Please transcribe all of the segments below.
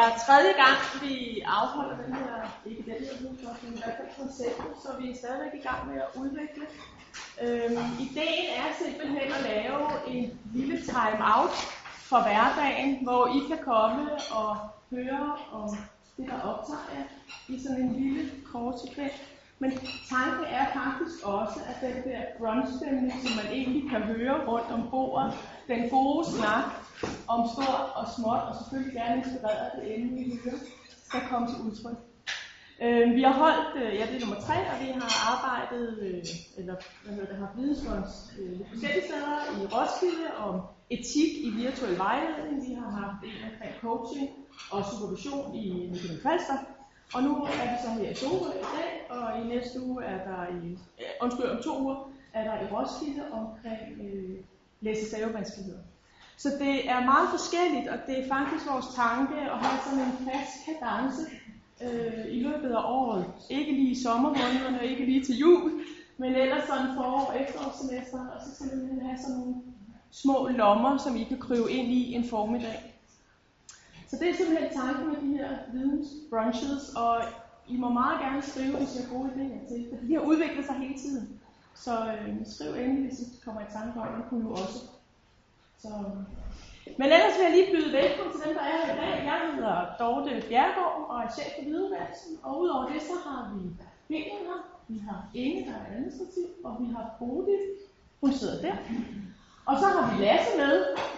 er tredje gang, vi afholder den her, ikke den her workshop, men i hvert fald konceptet, så vi er stadigvæk i gang med at udvikle. Ideen er simpelthen at lave en lille time-out for hverdagen, hvor I kan komme og høre om det, der optager jer i sådan en lille kort sekvens. Men tanken er faktisk også, at den der brunchstemning, som man egentlig kan høre rundt om bordet, den gode snak om stort og småt, og selvfølgelig gerne inspireret det emne, vi hører, skal komme til udtryk. Vi har holdt, det er nummer 3, og vi har arbejdet, har vidensbånds forskellige steder i Roskilde om etik i virtuel vejledning. Vi har haft en omkring coaching og supervision i Nykøbing Falster. Og nu er vi så her i Sorø i dag, og i næste uge er der om 2 uger er der i Roskilde omkring læse-stavevanskeligheder. Så det er meget forskelligt, og det er faktisk vores tanke at have sådan en fast kadence i løbet af året. Ikke lige i sommermånederne, ikke lige til jul, men ellers sådan forår- og efterårssemester, og så simpelthen have sådan nogle små lommer, som I kan krybe ind i en formiddag. Så det er simpelthen tanken med de her vidensbrunches, og I må meget gerne skrive, hvis I har gode idéer til, for de har udviklet sig hele tiden. Så skriv endelig, hvis I kommer i tanke om det, kunne også. Så. Men ellers vil jeg lige byde velkommen til dem, der er her i dag. Jeg hedder Dorte Bjerregaard og er chef for videreuddannelsen, og udover det, så har vi Helen her, vi har Inge, der er administrativ, og vi har Bodil, hun sidder der. Og så har vi Lasse med.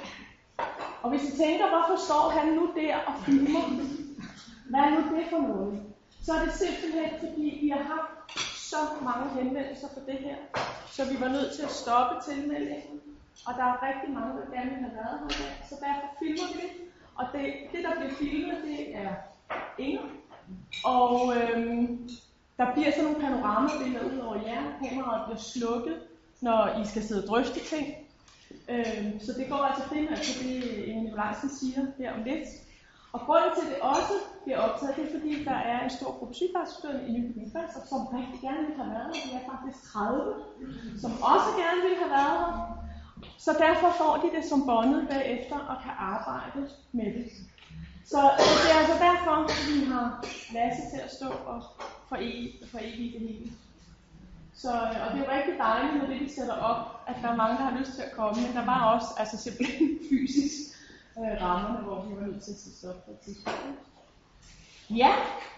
Og hvis I tænker, hvorfor står han nu der og filmer? Hvad er nu det for noget? Så er det simpelthen, fordi vi har haft så mange henvendelser på det her, så vi var nødt til at stoppe tilmeldingen. Og der er rigtig mange, der gerne vil have været her i dag, så derfor filmer vi det. Og det der bliver filmet, det er Inger. Og der bliver sådan nogle panoramabilleder ud over jer. Kameraet bliver slukket, når I skal sidde og drøfte ting. Så det går altså primært til det, Inge Nikolajsen siger her om lidt. Og grunden til, at det også bliver optaget, det er fordi, der er en stor gruppe sygeplejerskestuderende i Nykøbing Falster, som rigtig gerne vil have været her. De er faktisk 30, som også gerne vil have været her. Så derfor får de det som båndet bagefter og kan arbejde med det. Så det er altså derfor, at vi har Lasse til at stå og forevige det hele. Så, og det er jo rigtig dejligt, når det vi sætter op, at der er mange, der har lyst til at komme, men der var også altså simpelthen fysisk rammerne, hvor vi var nødt til at sætte stop på et tidspunkt. Ja,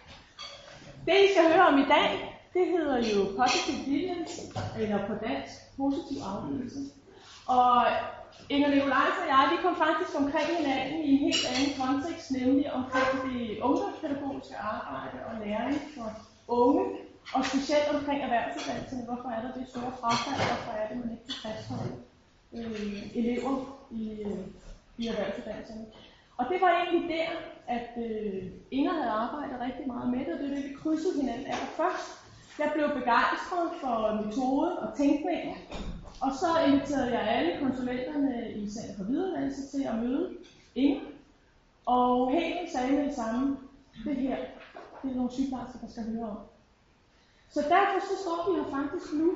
det I skal høre om i dag, det hedder jo Positive Deviance, eller på dansk, positiv afvigelse. Og Inger Nikolajsen og jeg, vi kom faktisk omkring hinanden i en helt anden kontekst, nemlig omkring det ungdomspædagogiske arbejde og læring for unge, og specielt omkring erhvervsuddannelserne. Hvorfor er der det store frafald, og hvorfor er det, man ikke kan fastholde elever i erhvervsuddannelserne. Og det var egentlig der, at Inger havde arbejdet rigtig meget med det, og det er det, vi krydsede hinanden allerførst. Jeg blev begejstret for metoden og tænkningen, og så inviterede jeg alle konsulenterne i Center for Videreuddannelse til at møde Inger. Og Helen sagde med det samme, det her, det er nogle sygeplejersker, der skal høre om. Så derfor så står vi her faktisk nu,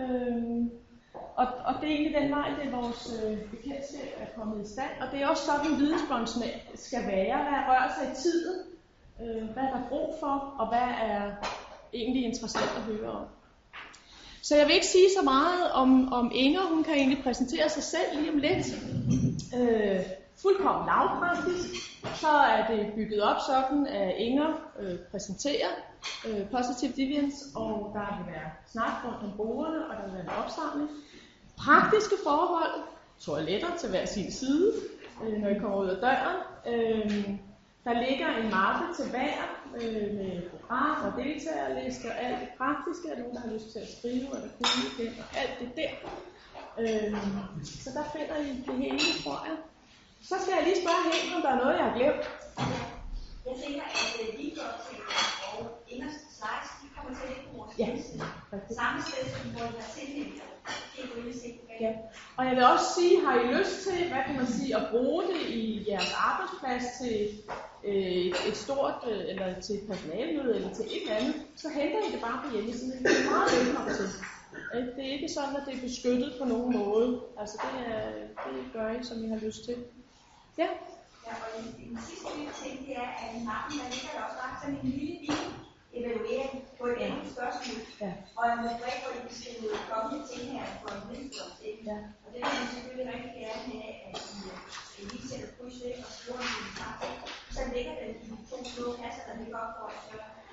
og det er egentlig den vej, det vores bekendtskab er kommet i stand. Og det er også sådan, vidensbåndsene skal være, hvad rører sig i tiden, hvad er der brug for, og hvad er egentlig interessant at høre om. Så jeg vil ikke sige så meget om Inger, hun kan egentlig præsentere sig selv lige om lidt. Fuldkommen lavpraktisk, så er det bygget op sådan, at Inger præsenterer Positive Deviance, og der vil være snak rundt om bordene, og der vil være en opsamling. Praktiske forhold, toiletter til hver sin side, når I kommer ud af døren. Der ligger en mappe til hver med program og deltagerlister og alt det praktiske, og nogen, der har lyst til at skrive eller kunne igen, og alt det der. Så der finder I det hele, tror jeg. Så skal jeg lige spørge helt, om der er noget, jeg har glemt. Jeg tænker, at videooptagelse og Ingers slides, de kommer til at ligge på vores hjemmeside. Samme sted, hvor I har tilmeldt jer. Ja. Og jeg vil også sige, har I lyst til, hvad kan man sige, at bruge det i jeres arbejdsplads til et stort, eller til et personalemøde, eller til et eller andet, så henter I det bare på hjemmesiden. Det er meget velkommen til. Det er ikke sådan, at det er beskyttet på nogen måde. Altså det gør I, som I har lyst til. Ja. Ja, og den sidste lille ting, det er, at i mappen, der ligger der også lagt sådan en lille evaluering på et enkelt spørgsmål. Ja. Og en rubrik, hvor I skal komme til her for en lille. Ja. Og det vil vi selvfølgelig rigtig gerne have, at I lige sætter kryds ved og skriver en kommentar til. Så ligger den i de 2 små kasser, der ligger op for os.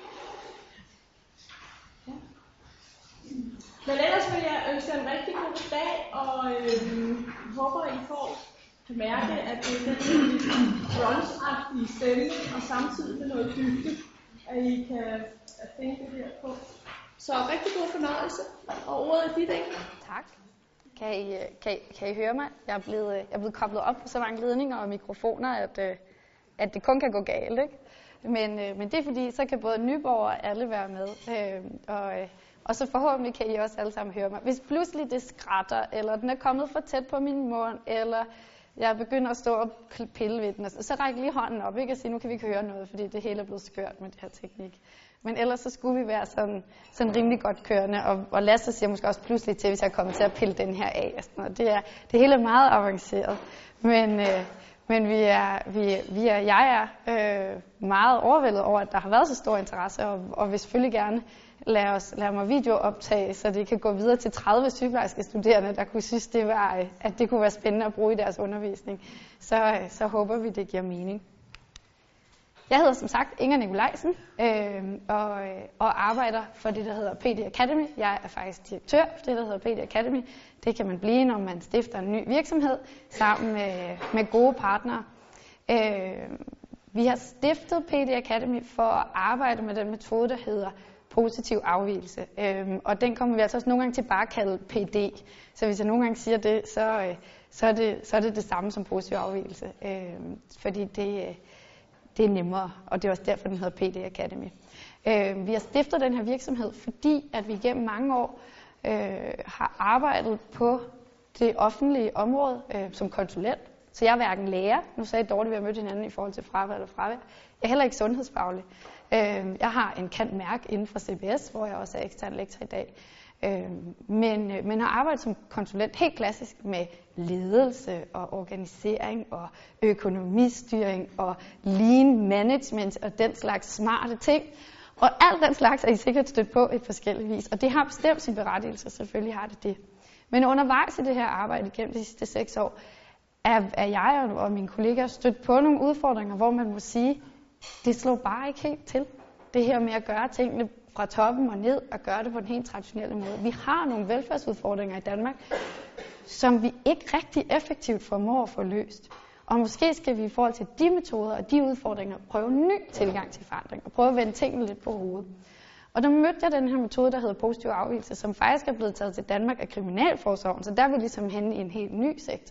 Ja. Men ellers vil jeg ønske en rigtig god dag, og håber, I får mærke, at det er den brunch-agtige stemning, og samtidig med noget dybde, at I kan tænke det her på. Så rigtig god fornøjelse, og ordet er dit, ikke? Tak. Kan I høre mig? Jeg er blevet koblet op på så mange ledninger og mikrofoner, at det kun kan gå galt, ikke? Men det er fordi, så kan både Nyborg og alle være med. Og så forhåbentlig kan I også alle sammen høre mig. Hvis pludselig det skrætter, eller den er kommet for tæt på min mund, eller jeg begynder at stå og pille ved den, så ræk lige hånden op, ikke? Og sige, nu kan vi ikke høre noget, fordi det hele er blevet skørt med det her teknik. Men ellers så skulle vi være sådan rimelig godt kørende, og Lasse siger måske også pludselig til, hvis jeg kommer til at pille den her af. Og sådan noget. Det hele er meget avanceret, men jeg er meget overvældet over, at der har været så stor interesse, og vil selvfølgelig gerne lade mig videooptage, så det kan gå videre til 30 sygeplejerske studerende, der kunne synes, at det kunne være spændende at bruge i deres undervisning. Så håber vi, det giver mening. Jeg hedder som sagt Inger Nikolajsen, og arbejder for det, der hedder PD Academy. Jeg er faktisk direktør for det, der hedder PD Academy. Det kan man blive, når man stifter en ny virksomhed sammen med gode partnere. Vi har stiftet PD Academy for at arbejde med den metode, der hedder positiv afvigelse. Og den kommer vi altså også nogle gange til bare at kalde PD. Så hvis jeg nogle gange siger det, så er det samme som positiv afvigelse. Fordi det er nemmere, og det er også derfor, den hedder PD Academy. Vi har stiftet den her virksomhed, fordi at vi gennem mange år har arbejdet på det offentlige område som konsulent. Så jeg er hverken lærer, nu sagde jeg dårligt, vi har mødt hinanden i forhold til fravær eller fravær. Jeg er heller ikke sundhedsfaglig. Jeg har en cand.merc inden for CBS, hvor jeg også er ekstern lektor i dag. Men har arbejdet som konsulent helt klassisk med ledelse og organisering og økonomistyring og lean management og den slags smarte ting. Og alt den slags er I sikkert stødt på et forskelligt vis, og det har bestemt sin berettigelse, selvfølgelig har det det. Men undervejs i det her arbejde gennem de sidste 6 år, er jeg og mine kollegaer stødt på nogle udfordringer, hvor man må sige, det slår bare ikke helt til. Det her med at gøre tingene fra toppen og ned og gøre det på den helt traditionelle måde. Vi har nogle velfærdsudfordringer i Danmark, som vi ikke rigtig effektivt formår at få løst. Og måske skal vi i forhold til de metoder og de udfordringer prøve en ny tilgang til forandring og prøve at vende tingene lidt på hovedet. Og der mødte jeg den her metode, der hedder positiv afvigelse, som faktisk er blevet taget til Danmark af Kriminalforsorgen, så der er vi ligesom henne i en helt ny sektor.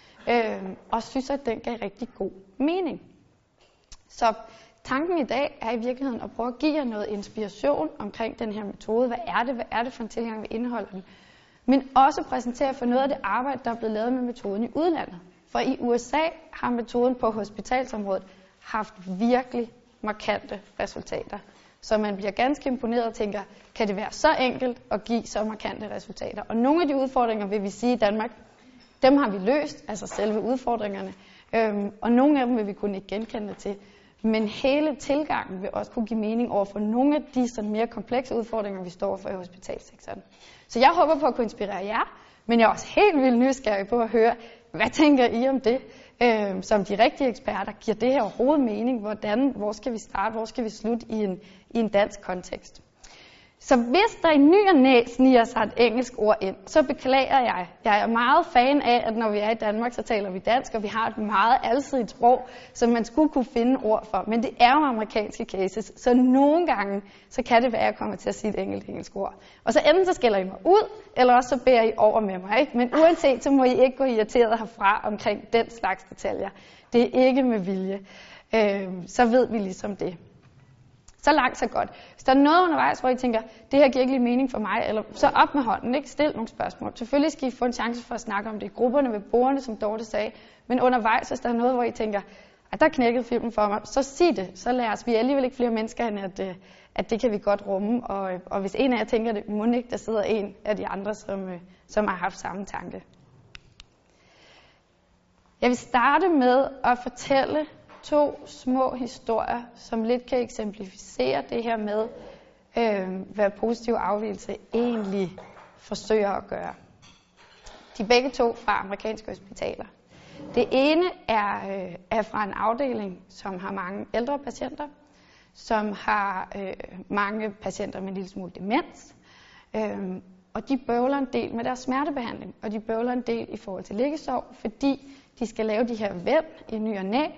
Og synes, at den gav rigtig god mening. Så tanken i dag er i virkeligheden at prøve at give jer noget inspiration omkring den her metode. Hvad er det for en tilgang, vi indeholder den? Men også præsentere for noget af det arbejde, der er blevet lavet med metoden i udlandet. For i USA har metoden på hospitalsområdet haft virkelig markante resultater. Så man bliver ganske imponeret og tænker, kan det være så enkelt at give så markante resultater? Og nogle af de udfordringer, vil vi sige i Danmark, dem har vi løst, altså selve udfordringerne. Og nogle af dem vil vi kunne ikke genkende til. Men hele tilgangen vil også kunne give mening over for nogle af de sådan mere komplekse udfordringer, vi står for i hospitalssektoren. Så jeg håber på at kunne inspirere jer, men jeg er også helt vildt nysgerrig på at høre, hvad tænker I om det? Som de rigtige eksperter, giver det her overhovedet mening? Hvor skal vi starte? Hvor skal vi slutte i en dansk kontekst? Så hvis der i ny og næ sniger sig et engelsk ord ind, så beklager jeg. Jeg er meget fan af, at når vi er i Danmark, så taler vi dansk, og vi har et meget alsidigt sprog, som man skulle kunne finde ord for. Men det er jo amerikanske cases, så nogle gange, så kan det være, at jeg kommer til at sige et engelsk ord. Og så enten så skælder I mig ud, eller også så bærer I over med mig. Ikke? Men uanset, så må I ikke gå irriteret herfra omkring den slags detaljer. Det er ikke med vilje. Så ved vi ligesom det. Så langt, så godt. Hvis der er noget undervejs, hvor I tænker, det her giver ikke lige mening for mig, eller så op med hånden, ikke? Stil nogle spørgsmål. Selvfølgelig skal I få en chance for at snakke om det i grupperne ved bordene, som Dorte sagde. Men undervejs, hvis der er noget, hvor I tænker, at der knækkede filmen for mig, så sig det. Så lad os. Vi er alligevel ikke flere mennesker, end at det kan vi godt rumme. Og hvis en af jer tænker det, må ikke, der sidder en af de andre, som har haft samme tanke. Jeg vil starte med at fortælle 2 små historier, som lidt kan eksemplificere det her med, hvad positiv afvigelse egentlig forsøger at gøre. De er begge 2 fra amerikanske hospitaler. Det ene er fra en afdeling, som har mange ældre patienter, som har mange patienter med en lille smule demens, og de bøvler en del med deres smertebehandling, og de bøvler en del i forhold til liggesår, fordi de skal lave de her væv i ny og næ,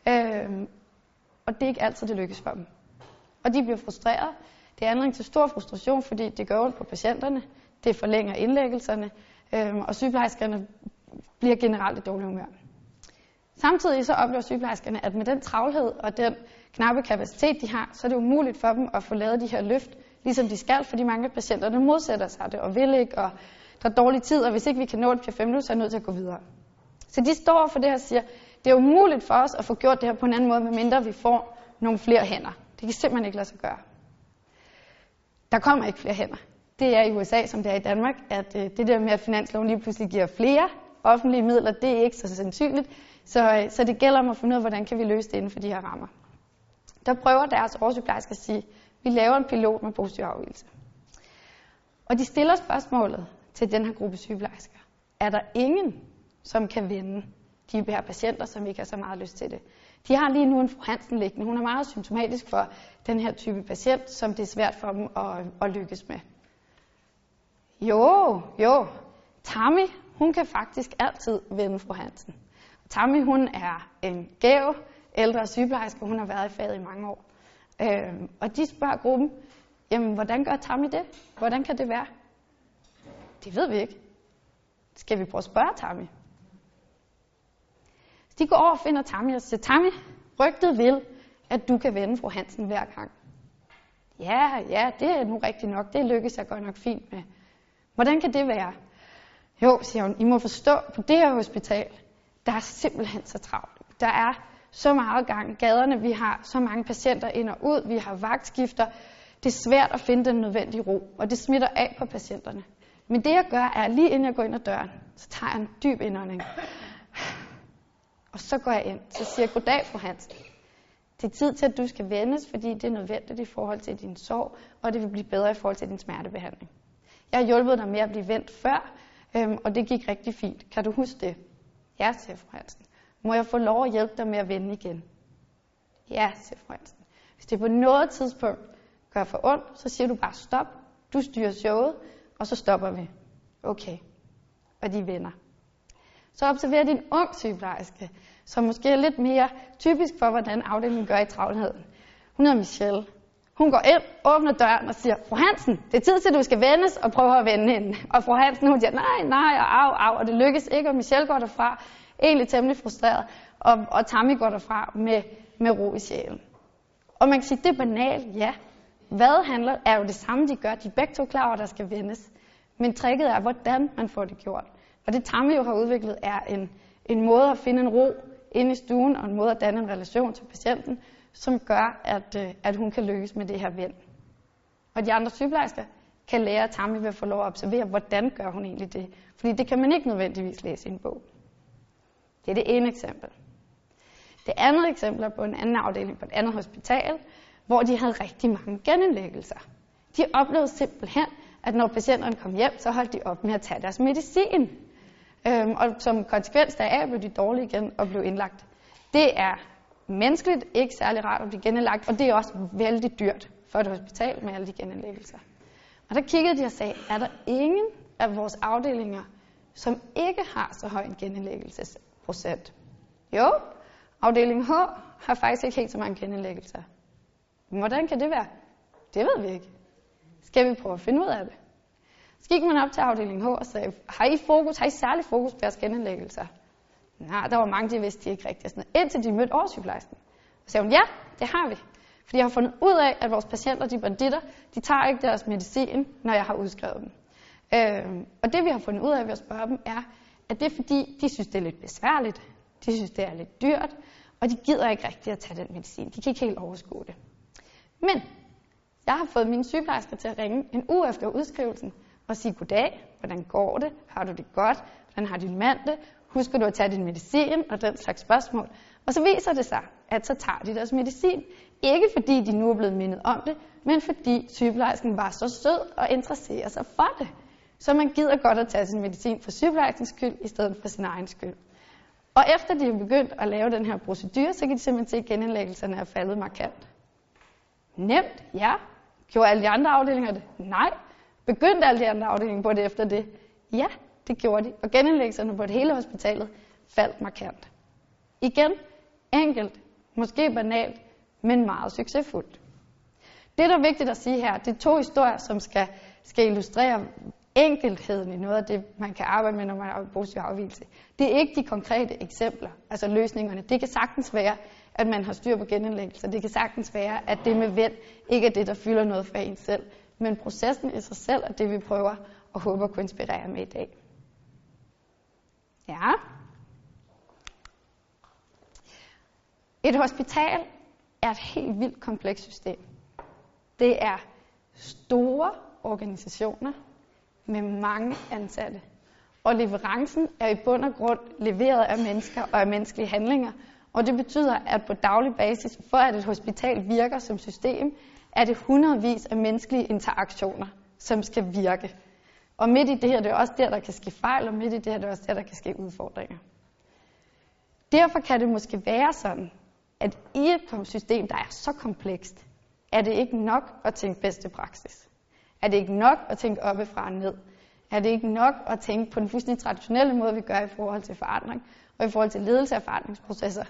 og det er ikke altid, det lykkes for dem. Og de bliver frustreret. Det er anledning til stor frustration, fordi det gør ondt på patienterne, det forlænger indlæggelserne, og sygeplejerskerne bliver generelt i dårlig humør. Samtidig så oplever sygeplejerskerne, at med den travlhed og den knappe kapacitet, de har, så er det umuligt for dem at få lavet de her løft, ligesom de skal, fordi mange af patienterne modsætter sig det og vil ikke, og der er dårlig tid, og hvis ikke vi kan nå det på 5 minutter, så er jeg nødt til at gå videre. Så de står for det her og siger, det er umuligt for os at få gjort det her på en anden måde, medmindre vi får nogle flere hænder. Det kan simpelthen ikke lade sig gøre. Der kommer ikke flere hænder. Det er i USA, som det er i Danmark, at det der med, at finansloven lige pludselig giver flere offentlige midler, det er ikke så sandsynligt. Så det gælder om at finde ud af, hvordan kan vi løse det inden for de her rammer. Der prøver deres oversygeplejersker at sige, vi laver en pilot med positiv afvigelse. Og de stiller spørgsmålet til den her gruppe sygeplejersker. Er der ingen, som kan vende de her patienter, som ikke har så meget lyst til det? De har lige nu en fru Hansen liggende. Hun er meget symptomatisk for den her type patient, som det er svært for dem at lykkes med. Jo, Tammy, hun kan faktisk altid vende fru Hansen. Tammy, hun er en gæv ældre sygeplejerske, hun har været i faget i mange år. Og de spørger gruppen, jamen hvordan gør Tammy det? Hvordan kan det være? Det ved vi ikke. Skal vi prøve at spørge Tammy? Så de går over og finder Tammy og siger, Tammy, rygtet vil, at du kan vende fru Hansen hver gang. Ja, det er nu rigtigt nok. Det lykkes jeg godt nok fint med. Hvordan kan det være? Jo, siger hun, I må forstå, på det her hospital, der er simpelthen så travlt. Der er så meget gang i gaderne, vi har så mange patienter ind og ud, vi har vagtskifter. Det er svært at finde den nødvendige ro, og det smitter af på patienterne. Men det jeg gør, er lige inden jeg går ind ad døren, så tager jeg en dyb indånding. Og så går jeg ind, så siger jeg, goddag fru Hansen. Det er tid til, at du skal vendes, fordi det er nødvendigt i forhold til din sorg, og det vil blive bedre i forhold til din smertebehandling. Jeg har hjulpet dig med at blive vendt før, og det gik rigtig fint. Kan du huske det? Ja, siger fru Hansen. Må jeg få lov at hjælpe dig med at vende igen? Ja, siger fru Hansen. Hvis det på noget tidspunkt gør for ondt, så siger du bare stop. Du styrer showet, og så stopper vi. Okay. Og de vender. Så observerer de en ung sygeplejerske, som måske er lidt mere typisk for, hvordan afdelingen gør i travlheden. Hun hedder Michelle. Hun går ind, åbner døren og siger, fru Hansen, det er tid til, at du skal vendes og prøve at vende hende. Og fru Hansen, hun siger, nej, og au, og det lykkes ikke, og Michelle går derfra, egentlig temmelig frustreret, og Tammy går derfra med ro i sjælen. Og man kan sige, det er banalt, ja. Hvad handler, er jo det samme, de gør. De er begge 2 klar over, der skal vendes. Men tricket er, hvordan man får det gjort. Og det Tammy jo har udviklet, er en måde at finde en ro inde i stuen, og en måde at danne en relation til patienten, som gør, at hun kan lykkes med det her vend. Og de andre sygeplejersker kan lære Tammy ved at få lov at observere, hvordan gør hun egentlig det. Fordi det kan man ikke nødvendigvis læse i en bog. Det er det ene eksempel. Det andet eksempel er på en anden afdeling på et andet hospital, hvor de havde rigtig mange genindlæggelser. De oplevede simpelthen, at når patienterne kom hjem, så holdt de op med at tage deres medicin. Og som konsekvens deraf blev de dårlige igen og blev indlagt. Det er menneskeligt ikke særlig rart at blive genindlagt, og det er også vældig dyrt for et hospital med alle de genindlæggelser. Og der kiggede de og sagde, er der ingen af vores afdelinger, som ikke har så høj en genindlæggelsesprocent? Jo, afdeling H har faktisk ikke helt så mange genindlæggelser. Men hvordan kan det være? Det ved vi ikke. Skal vi prøve at finde ud af det? Så gik man op til afdeling H og sagde, har I særlig fokus på jeres genindlæggelser? Nej, der var mange, de vidste de ikke rigtigt. Indtil de mødte oversygeplejersken. Så sagde hun, ja, det har vi. Fordi jeg har fundet ud af, at vores patienter, de banditter, de tager ikke deres medicin, når jeg har udskrevet dem. Og det vi har fundet ud af ved at spørge dem er, at det er fordi, de synes, det er lidt besværligt. De synes, det er lidt dyrt. Og de gider ikke rigtigt at tage den medicin. De kan ikke helt overskue det. Men jeg har fået mine sygeplejersker til at ringe en uge efter udskrivelsen og sige, goddag, hvordan går det? Har du det godt? Hvordan har din mand det? Husker du at tage din medicin og den slags spørgsmål? Og så viser det sig, at så tager de deres medicin. Ikke fordi de nu er blevet mindet om det, men fordi sygeplejersken var så sød og interesserer sig for det. Så man gider godt at tage sin medicin for sygeplejerskens skyld, i stedet for sin egen skyld. Og efter de er begyndt at lave den her procedure, så kan de simpelthen se, at genindlæggelserne er faldet markant. Nemt, ja. Gjorde alle de andre afdelinger det? Nej. Begyndte alle de andre afdelinger på det efter det? Ja, det gjorde de. Og genindlæggelserne på det hele hospitalet faldt markant. Igen, enkelt, måske banalt, men meget succesfuldt. Det, der er vigtigt at sige her, det er 2 historier, som skal illustrere enkeltheden i noget af det, man kan arbejde med, når man har positiv afvigelse. Det er ikke de konkrete eksempler, altså løsningerne. Det kan sagtens være, at man har styr på genindlæggelser. Det kan sagtens være, at det med vend ikke er det, der fylder noget for en selv. Men processen i sig selv er det, vi prøver og håber at kunne inspirere med i dag. Ja. Et hospital er et helt vildt komplekst system. Det er store organisationer med mange ansatte. Og leverancen er i bund og grund leveret af mennesker og af menneskelige handlinger. Og det betyder, at på daglig basis, for at et hospital virker som system, er det hundredvis af menneskelige interaktioner, som skal virke. Og midt i det her, det er også der kan ske fejl, og midt i det her, det er også der kan ske udfordringer. Derfor kan det måske være sådan, at i et system, der er så komplekst, er det ikke nok at tænke bedste praksis. Er det ikke nok at tænke oppefra og ned? Er det ikke nok at tænke på den fuldstændig traditionelle måde, vi gør i forhold til forandring, og i forhold til ledelse af forandringsprocesser?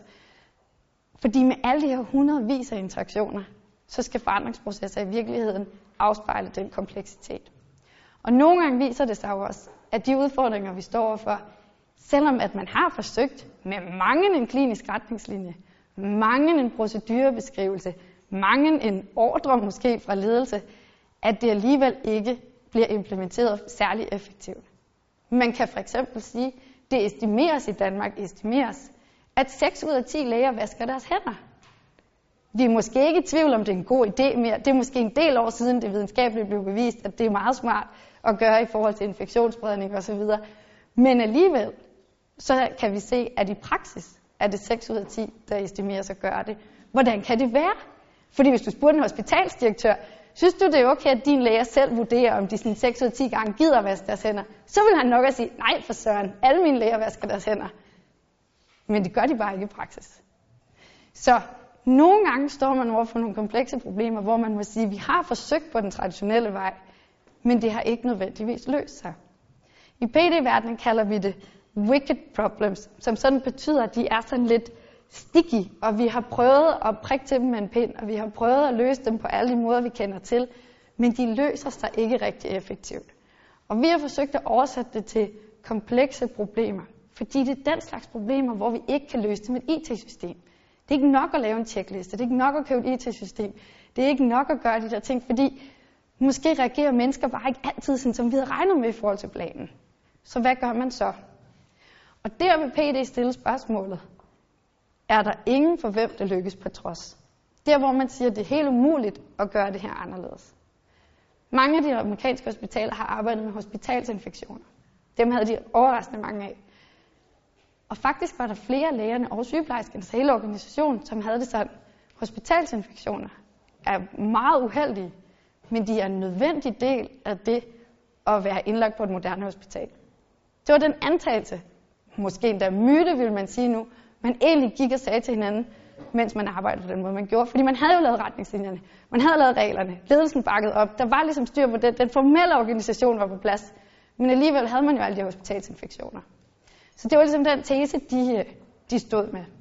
Fordi med alle de her hundredvis af interaktioner, så skal forandringsprocesser i virkeligheden afspejle den kompleksitet. Og nogle gange viser det sig jo også, at de udfordringer, vi står overfor, selvom at man har forsøgt med mange en klinisk retningslinje, mange en procedurebeskrivelse, mange en ordre måske fra ledelse, at det alligevel ikke bliver implementeret særlig effektivt. Man kan for eksempel sige, det estimeres i Danmark, at 6 ud af 10 læger vasker deres hænder. Vi er måske ikke i tvivl om, det er en god idé mere. Det er måske en del år siden, det videnskabeligt blev bevist, at det er meget smart at gøre i forhold til infektionsspredning osv. Men alligevel, så kan vi se, at i praksis er det 6 ud af 10, der estimeres at gøre det. Hvordan kan det være? Fordi hvis du spurgte en hospitalsdirektør, synes du, det er okay, at din læger selv vurderer, om de sådan 6 ud af 10 gange gider at vaske deres hænder? Så vil han nok at sige, nej for søren, alle mine læger vasker deres hænder. Men det gør de bare ikke i praksis. Så nogle gange står man over for nogle komplekse problemer, hvor man må sige, at vi har forsøgt på den traditionelle vej, men det har ikke nødvendigvis løst sig. I PD-verdenen kalder vi det wicked problems, som sådan betyder, at de er sådan lidt sticky, og vi har prøvet at prikke til dem med en pind, og vi har prøvet at løse dem på alle de måder, vi kender til, men de løser sig ikke rigtig effektivt. Og vi har forsøgt at oversætte det til komplekse problemer, fordi det er den slags problemer, hvor vi ikke kan løse det med et IT-system. Det er ikke nok at lave en checkliste, det er ikke nok at købe et IT-system, det er ikke nok at gøre de der ting, fordi måske reagerer mennesker bare ikke altid sådan, som vi havde regnet med i forhold til planen. Så hvad gør man så? Og der vil PD stille spørgsmålet, er der ingen for hvem det lykkes på trods? Der hvor man siger, at det er helt umuligt at gøre det her anderledes. Mange af de amerikanske hospitaler har arbejdet med hospitalsinfektioner. Dem havde de overraskende mange af. Og faktisk var der flere af lægerne og sygeplejerskernes hele organisation, som havde det sådan. Hospitalsinfektioner er meget uheldige, men de er en nødvendig del af det at være indlagt på et moderne hospital. Det var den antagelse, måske endda myte, vil man sige nu, man egentlig gik og sagde til hinanden, mens man arbejdede på den måde, man gjorde. Fordi man havde jo lavet retningslinjerne, man havde lavet reglerne, ledelsen bakkede op, der var ligesom styr på det, den formelle organisation var på plads, men alligevel havde man jo alle de hospitalsinfektioner. Så det var ligesom den tese, de stod med.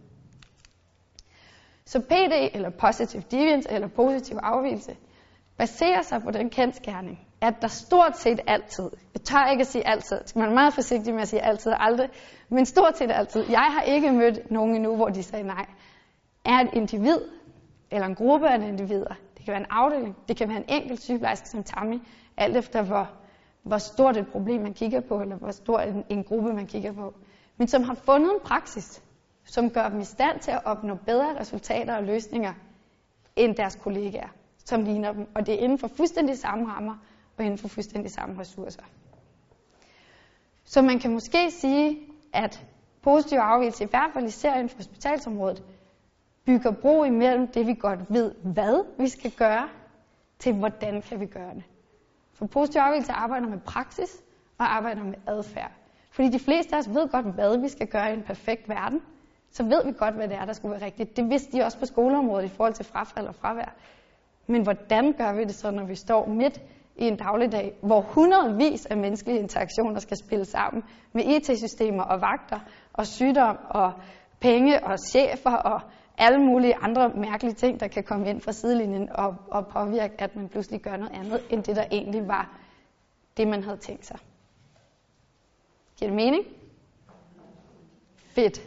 Så PD, eller positive deviance, eller positiv afvigelse, baserer sig på den kendsgerning, at der stort set altid, jeg tør ikke at sige altid, skal man være meget forsigtig med at sige altid og aldrig, men stort set altid, jeg har ikke mødt nogen endnu, hvor de sagde nej, er et individ, eller en gruppe af individer, det kan være en afdeling, det kan være en enkelt sygeplejerske som Tammy, alt efter hvor stort et problem man kigger på, eller hvor stor en gruppe man kigger på, men som har fundet en praksis, som gør dem i stand til at opnå bedre resultater og løsninger, end deres kollegaer, som ligner dem, og det er inden for fuldstændig samme rammer, og inden for fuldstændig samme ressourcer. Så man kan måske sige, at positiv afvigelse, i hvert fald især inden for hospitalsområdet, bygger bro imellem det, vi godt ved, hvad vi skal gøre, til hvordan kan vi gøre det. For positiv afvigelse arbejder med praksis og arbejder med adfærd. Fordi de fleste af os ved godt, hvad vi skal gøre i en perfekt verden, så ved vi godt, hvad det er, der skulle være rigtigt. Det vidste de også på skoleområdet i forhold til frafald og fravær. Men hvordan gør vi det så, når vi står midt i en dagligdag, hvor hundredvis af menneskelige interaktioner skal spille sammen med IT-systemer og vagter og sygdom og penge og chefer og alle mulige andre mærkelige ting, der kan komme ind fra sidelinjen og påvirke, at man pludselig gør noget andet, end det, der egentlig var det, man havde tænkt sig. Giver det mening? Fedt.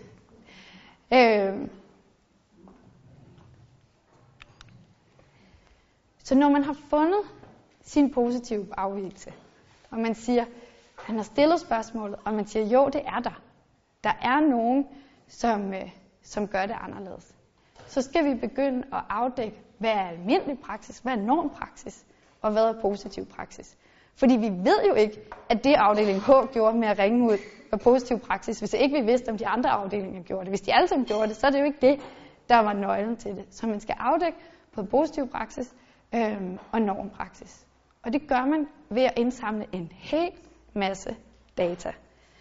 Så når man har fundet sin positive afvigelse, og man siger, han har stillet spørgsmålet, og man siger, jo, det er der. Der er nogen, som gør det anderledes. Så skal vi begynde at afdække, hvad er almindelig praksis, hvad er normpraksis, og hvad er positiv praksis. Fordi vi ved jo ikke, at det afdeling H gjorde med at ringe ud var positiv praksis, hvis ikke vi vidste, om de andre afdelinger gjorde det. Hvis de alle sammen gjorde det, så er det jo ikke det, der var nøglen til det. Så man skal afdække både positiv praksis og normpraksis. Og det gør man ved at indsamle en hel masse data.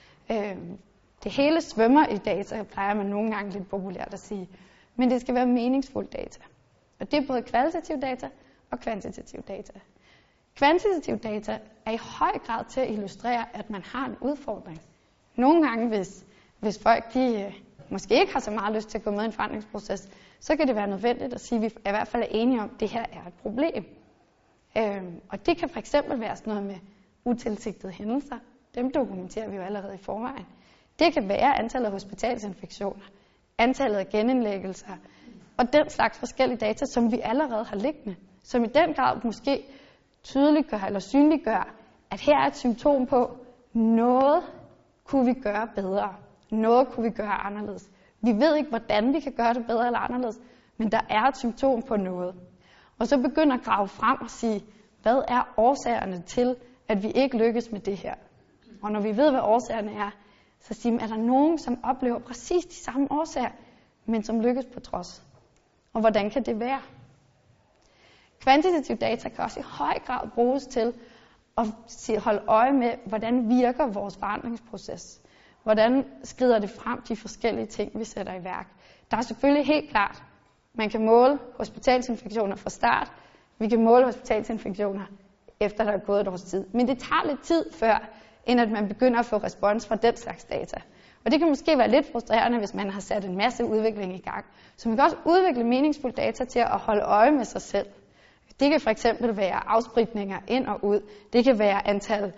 Det hele svømmer i data, plejer man nogle gange lidt populært at sige. Men det skal være meningsfuld data. Og det er både kvalitativ data og kvantitativ data. Kvantitativ data er i høj grad til at illustrere, at man har en udfordring. Nogle gange, hvis folk de, måske ikke har så meget lyst til at gå med i en forandringsproces, så kan det være nødvendigt at sige, at vi i hvert fald er enige om, at det her er et problem. Og det kan fx være sådan noget med utilsigtede hændelser. Dem dokumenterer vi jo allerede i forvejen. Det kan være antallet af hospitalsinfektioner, antallet af genindlæggelser og den slags forskellige data, som vi allerede har liggende. Som i den grad måske tydeliggør eller synliggør, at her er et symptom på, noget kunne vi gøre bedre. Noget kunne vi gøre anderledes. Vi ved ikke, hvordan vi kan gøre det bedre eller anderledes, men der er et symptom på noget. Og så begynder at grave frem og sige, hvad er årsagerne til, at vi ikke lykkes med det her? Og når vi ved, hvad årsagerne er, så siger man, er der nogen, som oplever præcis de samme årsager, men som lykkes på trods? Og hvordan kan det være? Kvantitativ data kan også i høj grad bruges til at holde øje med, hvordan virker vores forandringsproces. Hvordan skrider det frem de forskellige ting, vi sætter i værk. Der er selvfølgelig helt klart, man kan måle hospitalsinfektioner fra start. Vi kan måle hospitalsinfektioner efter der er gået et års tid. Men det tager lidt tid før, end at man begynder at få respons fra den slags data. Og det kan måske være lidt frustrerende, hvis man har sat en masse udvikling i gang. Så man kan også udvikle meningsfuld data til at holde øje med sig selv. Det kan fx være afspritninger ind og ud. Det kan være antal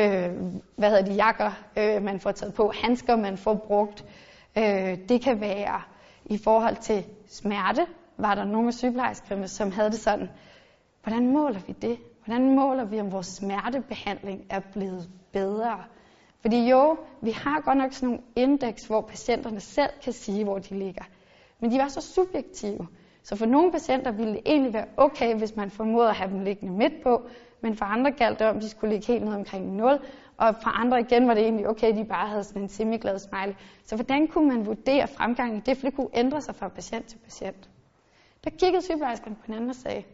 jakker, man får taget på, handsker, man får brugt. Det kan være i forhold til smerte. Var der nogle af sygeplejerskerne, som havde det sådan, hvordan måler vi det? Hvordan måler vi, om vores smertebehandling er blevet bedre? Fordi jo, vi har godt nok sådan nogle indeks, hvor patienterne selv kan sige, hvor de ligger. Men de var så subjektive. Så for nogle patienter ville det egentlig være okay, hvis man formåede at have dem liggende midt på, men for andre galt det om, de skulle ligge helt ned omkring 0, og for andre igen var det egentlig okay, de bare havde sådan en semiglad smiley. Så hvordan kunne man vurdere fremgangen i det, for det kunne ændre sig fra patient til patient? Der kiggede sygeplejerskerne på hinanden og sagde,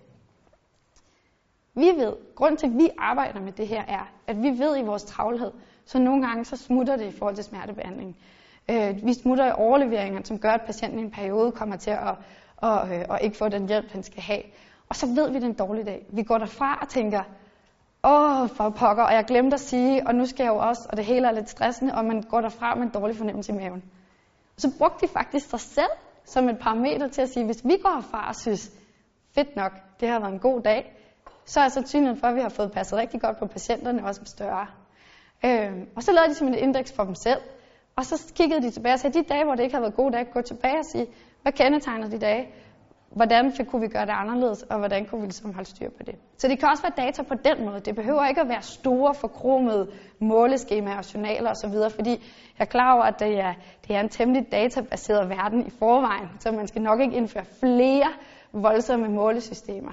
vi ved, grund til at vi arbejder med det her er, at vi ved i vores travlhed, så nogle gange så smutter det i forhold til smertebehandling. Vi smutter i overleveringer, som gør, at patienten i en periode kommer til at ikke få den hjælp, den skal have. Og så ved vi, det er en dårlig dag. Vi går derfra og tænker, for pokker, og jeg glemte at sige, og nu skal jeg jo også, og det hele er lidt stressende, og man går derfra med en dårlig fornemmelse i maven. Og så brugte de faktisk sig selv som et parameter til at sige, hvis vi går herfra og synes, fedt nok, det har været en god dag, så er sandsynligheden for, at vi har fået passet rigtig godt på patienterne, også større. Og så lavede de simpelthen et indeks for dem selv, og så kiggede de tilbage og sagde, de dage, hvor det ikke havde været gode dage, gå tilbage og sige, hvad kendetegner de dage? Hvordan kunne vi gøre det anderledes, og hvordan kunne vi ligesom holde styr på det? Så det kan også være data på den måde. Det behøver ikke at være store, forkromede måleskemaer og journaler osv., fordi jeg er klar over, at det er en temmelig databaseret verden i forvejen, så man skal nok ikke indføre flere voldsomme målesystemer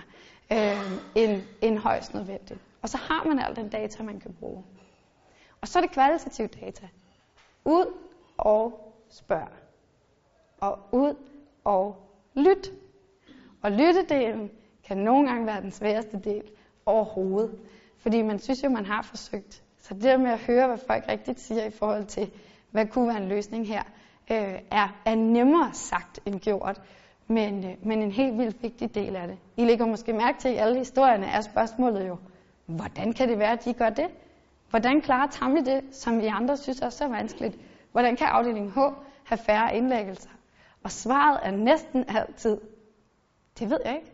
end højst nødvendigt. Og så har man al den data, man kan bruge. Og så er det kvalitativ data. Ud og spørg. Og ud og lyt. Og lyttedelen kan nogle gange være den sværeste del overhovedet. Fordi man synes jo, man har forsøgt. Så det der med at høre, hvad folk rigtigt siger i forhold til, hvad kunne være en løsning her, er nemmere sagt end gjort. Men en helt vildt vigtig del af det. I lægger måske mærke til, at i alle historierne er spørgsmålet jo, hvordan kan det være, at de gør det? Hvordan klarer Tammy det, som vi andre synes er så vanskeligt? Hvordan kan afdeling H have færre indlæggelser? Og svaret er næsten altid, det ved jeg ikke.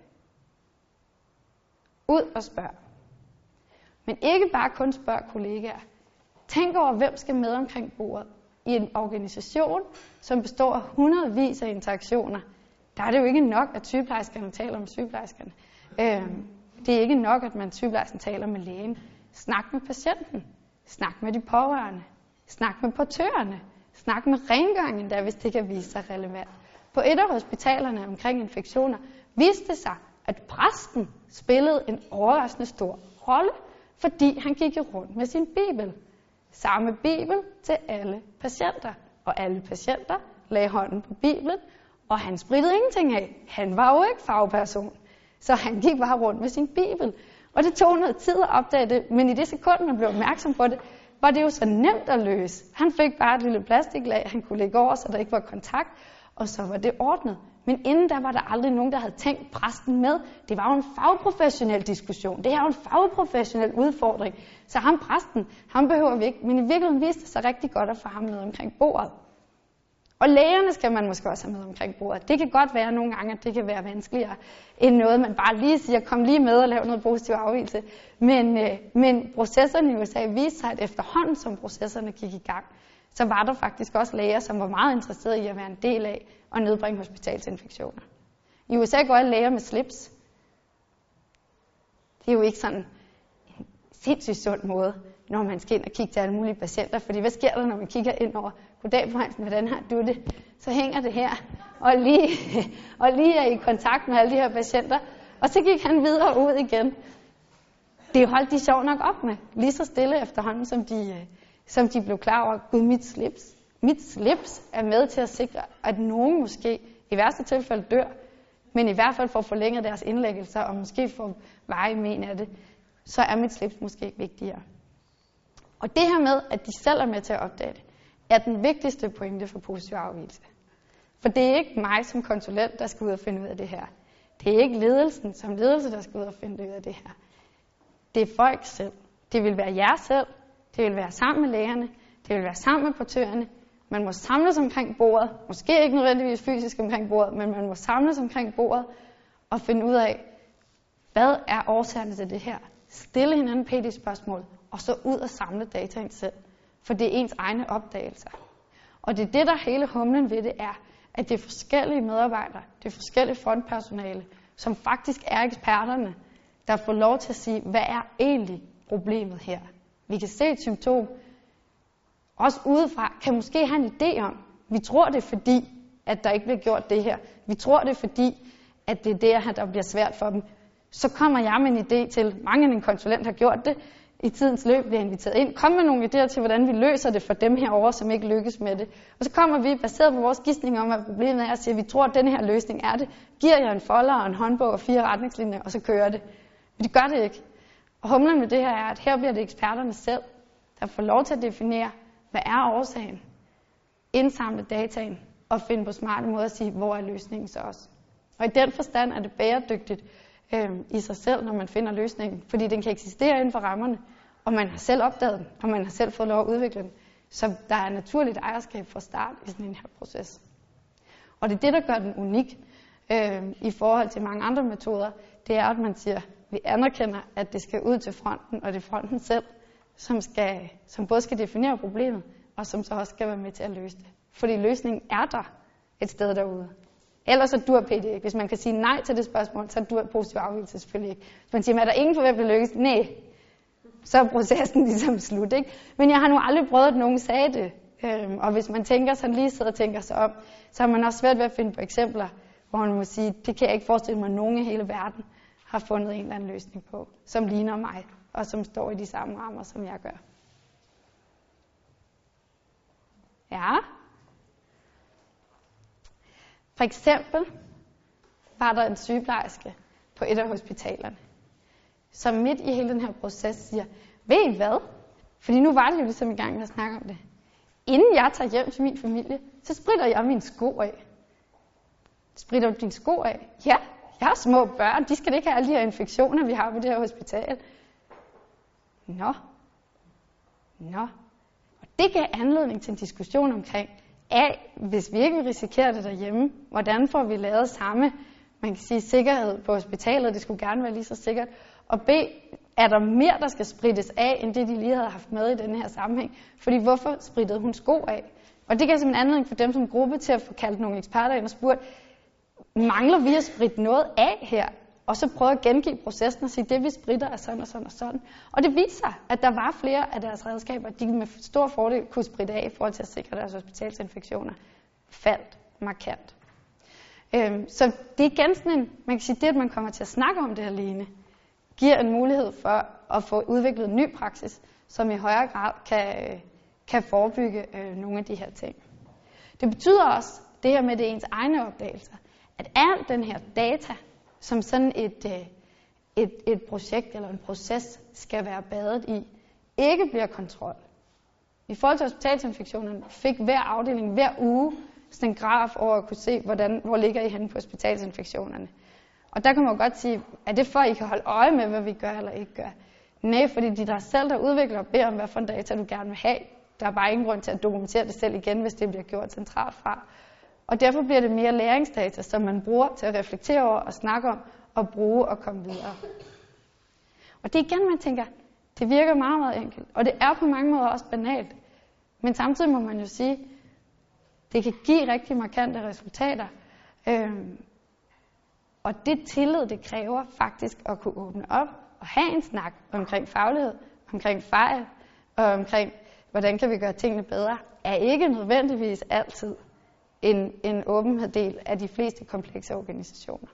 Ud og spørg. Men ikke bare kun spørg kollegaer. Tænk over, hvem skal med omkring bordet. I en organisation, som består af hundredvis af interaktioner, der er det jo ikke nok, at sygeplejerskerne taler om sygeplejerskerne. Det er ikke nok, at sygeplejersken taler med lægen. Snak med patienten. Snak med de pårørende. Snak med portørerne. Snak med rengøringen, der hvis det kan vise sig relevant. På et af hospitalerne omkring infektioner viste det sig, at præsten spillede en overraskende stor rolle, fordi han gik rundt med sin bibel. Samme bibel til alle patienter. Og alle patienter lagde hånden på bibelen, og han sprittede ingenting af. Han var jo ikke fagperson. Så han gik bare rundt med sin bibel. Og det tog noget tid at opdage det, men i det sekund, man blev opmærksom på det, var det jo så nemt at løse. Han fik bare et lille plastiklag, han kunne lægge over, så der ikke var kontakt, og så var det ordnet. Men inden da var der aldrig nogen, der havde tænkt præsten med. Det var jo en fagprofessionel diskussion. Det er jo en fagprofessionel udfordring. Så ham præsten, ham behøver vi ikke. Men i virkeligheden viste det sig rigtig godt at få ham med omkring bordet. Og lægerne skal man måske også have med omkring bordet. Det kan godt være nogle gange, at det kan være vanskeligere end noget, man bare lige siger, kom lige med og lav noget positiv afvigelse. Men processerne i USA viste sig, at efterhånden som processerne gik i gang, så var der faktisk også læger, som var meget interesserede i at være en del af at nedbringe hospitalsinfektioner. I USA går alle læger med slips. Det er jo ikke sådan en sindssygt sund måde, når man skal ind og kigge til alle mulige patienter. Fordi hvad sker der, når man kigger ind over, goddag på Hansen, hvordan har du det? Så hænger det her, og lige er i kontakt med alle de her patienter. Og så gik han videre ud igen. Det holdt de sjovt nok op med, lige så stille efterhånden, som de blev klar over, gud, mit slips er med til at sikre, at nogen måske i værste tilfælde dør, men i hvert fald får forlænget deres indlæggelser, og måske får veje men af det, så er mit slips måske vigtigere. Og det her med, at de selv er med til at opdage det, er den vigtigste pointe for positiv afvigelse. For det er ikke mig som konsulent, der skal ud og finde ud af det her. Det er ikke ledelsen som ledelse, der skal ud og finde ud af det her. Det er folk selv. Det vil være jer selv. Det vil være sammen med lægerne. Det vil være sammen med portørerne. Man må samles omkring bordet. Måske ikke nødvendigvis fysisk omkring bordet, men man må samles omkring bordet og finde ud af, hvad er årsagerne til det her. Stille hinanden PD-spørgsmål, og så ud og samle dataen selv. For det er ens egne opdagelser. Og det er det, der hele humlen ved det er, at det er forskellige medarbejdere, det er forskellige frontpersonale, som faktisk er eksperterne, der får lov til at sige, hvad er egentlig problemet her. Vi kan se et symptom, også udefra, kan måske have en idé om, vi tror det er fordi, at der ikke bliver gjort det her. Vi tror det er fordi, at det er det her, der bliver svært for dem. Så kommer jeg med en idé til, mange af en konsulent har gjort det, i tidens løb bliver inviteret ind. Kom med nogle idéer til, hvordan vi løser det for dem herovre, som ikke lykkes med det. Og så kommer vi, baseret på vores gidsning om, hvad problemet er, og siger, at vi tror, at den her løsning er det. Giver jer en folder og en håndbog og 4 retningslinjer, og så kører det. Men det gør det ikke. Og humlen med det her er, at her bliver det eksperterne selv, der får lov til at definere, hvad er årsagen, indsamle dataen og finde på smarte måder at sige, hvor er løsningen så også. Og i den forstand er det bæredygtigt i sig selv, når man finder løsningen, fordi den kan eksistere inden for rammerne, og man har selv opdaget den, og man har selv fået lov at udvikle den. Så der er naturligt ejerskab fra start i sådan en her proces. Og det er det, der gør den unik i forhold til mange andre metoder, det er, at man siger, at vi anerkender, at det skal ud til fronten, og det er fronten selv, som både skal definere problemet, og som så også skal være med til at løse det. Fordi løsningen er der et sted derude. Ellers så dur PD ikke. Hvis man kan sige nej til det spørgsmål, så dur positiv afvigelse selvfølgelig ikke. Hvis man siger, er der ingen for hvem det lykkes? Nej. Så er processen ligesom slut, ikke? Men jeg har nu aldrig prøvet, at nogen sagde det. Og hvis man tænker sådan lige sidder og tænker sig om, så har man også svært ved at finde på eksempler, hvor man må sige, det kan jeg ikke forestille mig, at nogen i hele verden har fundet en eller anden løsning på, som ligner mig, og som står i de samme rammer, som jeg gør. Ja? For eksempel var der en sygeplejerske på et af hospitalerne, som midt i hele den her proces siger, ved I hvad? Fordi nu var det jo ligesom i gang med at snakke om det. Inden jeg tager hjem til min familie, så spritter jeg mine sko af. Spritter du dine sko af? Ja, jeg har små børn, de skal ikke have alle de her infektioner, vi har på det her hospital. Nå. Og det gav anledning til en diskussion omkring, hvis vi ikke vil risikere det derhjemme, hvordan får vi lavet samme, man kan sige, sikkerhed på hospitalet, det skulle gerne være lige så sikkert, og B, er der mere, der skal sprittes af, end det de lige havde haft med i denne her sammenhæng, fordi hvorfor sprittede hun sko af? Og det gav simpelthen anledning for dem som gruppe til at få kaldt nogle eksperter ind og spurgt, mangler vi at spritte noget af her? Og så prøve at gengive processen og sige, det vi spritter er sådan og sådan og sådan. Og det viser sig, at der var flere af deres redskaber, de med stor fordel kunne spritte af i forhold til at sikre deres hospitalsinfektioner faldt markant. Så det er igen sådan en, man kan sige, det at man kommer til at snakke om det alene, giver en mulighed for at få udviklet en ny praksis, som i højere grad kan forebygge nogle af de her ting. Det betyder også, det her med det ens egne opdagelser, at al den her data, som sådan et projekt eller en proces skal være badet i, ikke bliver kontrol. I forhold til hospitalsinfektionerne fik hver afdeling hver uge sådan en graf over at kunne se, hvor ligger I henne på hospitalsinfektionerne. Og der kan man jo godt sige, er det for, at I kan holde øje med, hvad vi gør eller ikke gør? Nej, fordi de der selv, der udvikler og beder om, hvad for en data du gerne vil have. Der er bare ingen grund til at dokumentere det selv igen, hvis det bliver gjort centralt fra. Og derfor bliver det mere læringsdata, som man bruger til at reflektere over og snakke om, og bruge og komme videre. Og det er igen, man tænker, det virker meget, meget enkelt. Og det er på mange måder også banalt. Men samtidig må man jo sige, det kan give rigtig markante resultater. Og det tillid, det kræver faktisk at kunne åbne op og have en snak omkring faglighed, omkring fejl og omkring, hvordan kan vi gøre tingene bedre, er ikke nødvendigvis altid en åbenhed del af de fleste komplekse organisationer.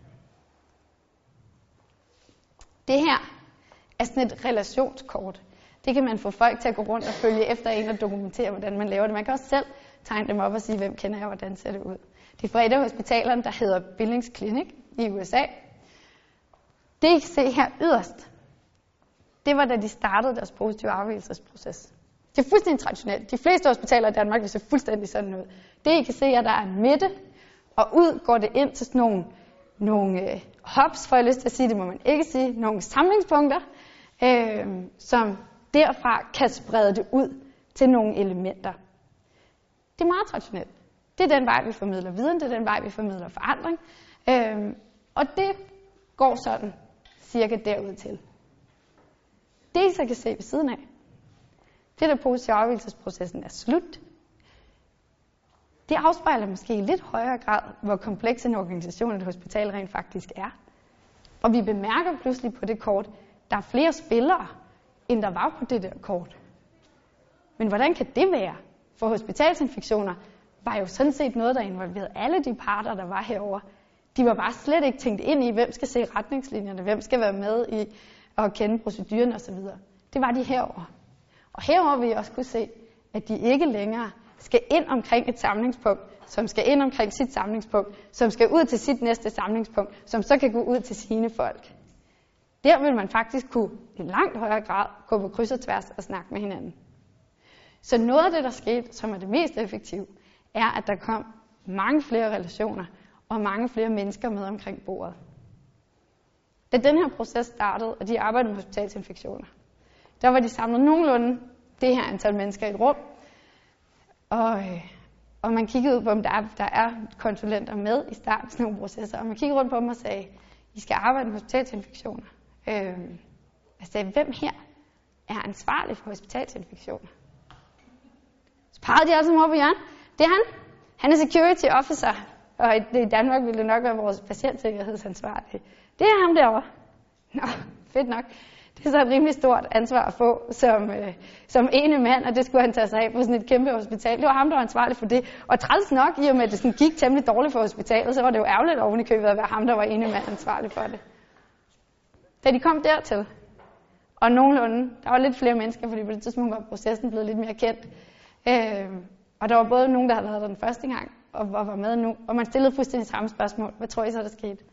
Det her er sådan et relationskort. Det kan man få folk til at gå rundt og følge efter en og dokumentere, hvordan man laver det. Man kan også selv tegne dem op og sige, hvem kender jeg, hvordan ser det ud. Det er fra et af hospitalerne, der hedder Billings Clinic i USA. Det I kan se her yderst, det var da de startede deres positive afvigelsesproces. Det er fuldstændig traditionelt. De fleste hospitaler i Danmark vil se fuldstændig sådan ud. Det I kan se er, at der er en midte, og ud går det ind til sådan nogle hubs, får jeg lyst til at sige, det må man ikke sige, nogle samlingspunkter, som derfra kan sprede det ud til nogle elementer. Det er meget traditionelt. Det er den vej, vi formidler viden, det er den vej, vi formidler forandring, og det går sådan cirka derud til. Det I så kan se ved siden af, det der positive afvigelsesprocessen er slut. Det afspejler måske i lidt højere grad, hvor kompleks en organisation et hospital rent faktisk er. Og vi bemærker pludselig på det kort, der er flere spillere, end der var på det der kort. Men hvordan kan det være? For hospitalsinfektioner var jo sådan set noget, der involverede alle de parter, der var herover. De var bare slet ikke tænkt ind i, hvem skal se retningslinjerne, hvem skal være med i at kende proceduren osv. Det var de herover. Og herover vil I også kunne se, at de ikke længere skal ind omkring et samlingspunkt, som skal ind omkring sit samlingspunkt, som skal ud til sit næste samlingspunkt, som så kan gå ud til sine folk. Der vil man faktisk kunne i langt højere grad gå på kryds og tværs og snakke med hinanden. Så noget af det, der skete, som er det mest effektive, er, at der kom mange flere relationer og mange flere mennesker med omkring bordet. Da den her proces startede, og de arbejdede med hospitalsinfektioner, der var de samlet nogenlunde det her antal mennesker i et rum, og man kiggede ud på, om der er konsulenter med i starten af sådan nogle processer, og man kiggede rundt på dem og sagde, I skal arbejde med hospitalsinfektioner. Jeg sagde, hvem her er ansvarlig for hospitalsinfektioner? Så pegede de alle sammen op på Jørgen. Det er han. Han er security officer, og i Danmark ville det nok være vores patientsikkerhedsansvarlige. Det er ham derovre. Nå, fedt nok. Det er så et rimelig stort ansvar at få som ene mand, og det skulle han tage sig af på sådan et kæmpe hospital. Det var ham, der var ansvarlig for det. Og træls nok, i og med at det sådan gik temmelig dårligt for hospitalet, så var det jo ærgerligt oven i købet at være ham, der var ene mand ansvarlig for det. Da de kom dertil, og nogenlunde, der var lidt flere mennesker, fordi på det tidspunkt var processen blevet lidt mere kendt. Og der var både nogen, der havde været der den første gang, og var med nu, og man stillede fuldstændig samme spørgsmål. Hvad tror I så, der skete?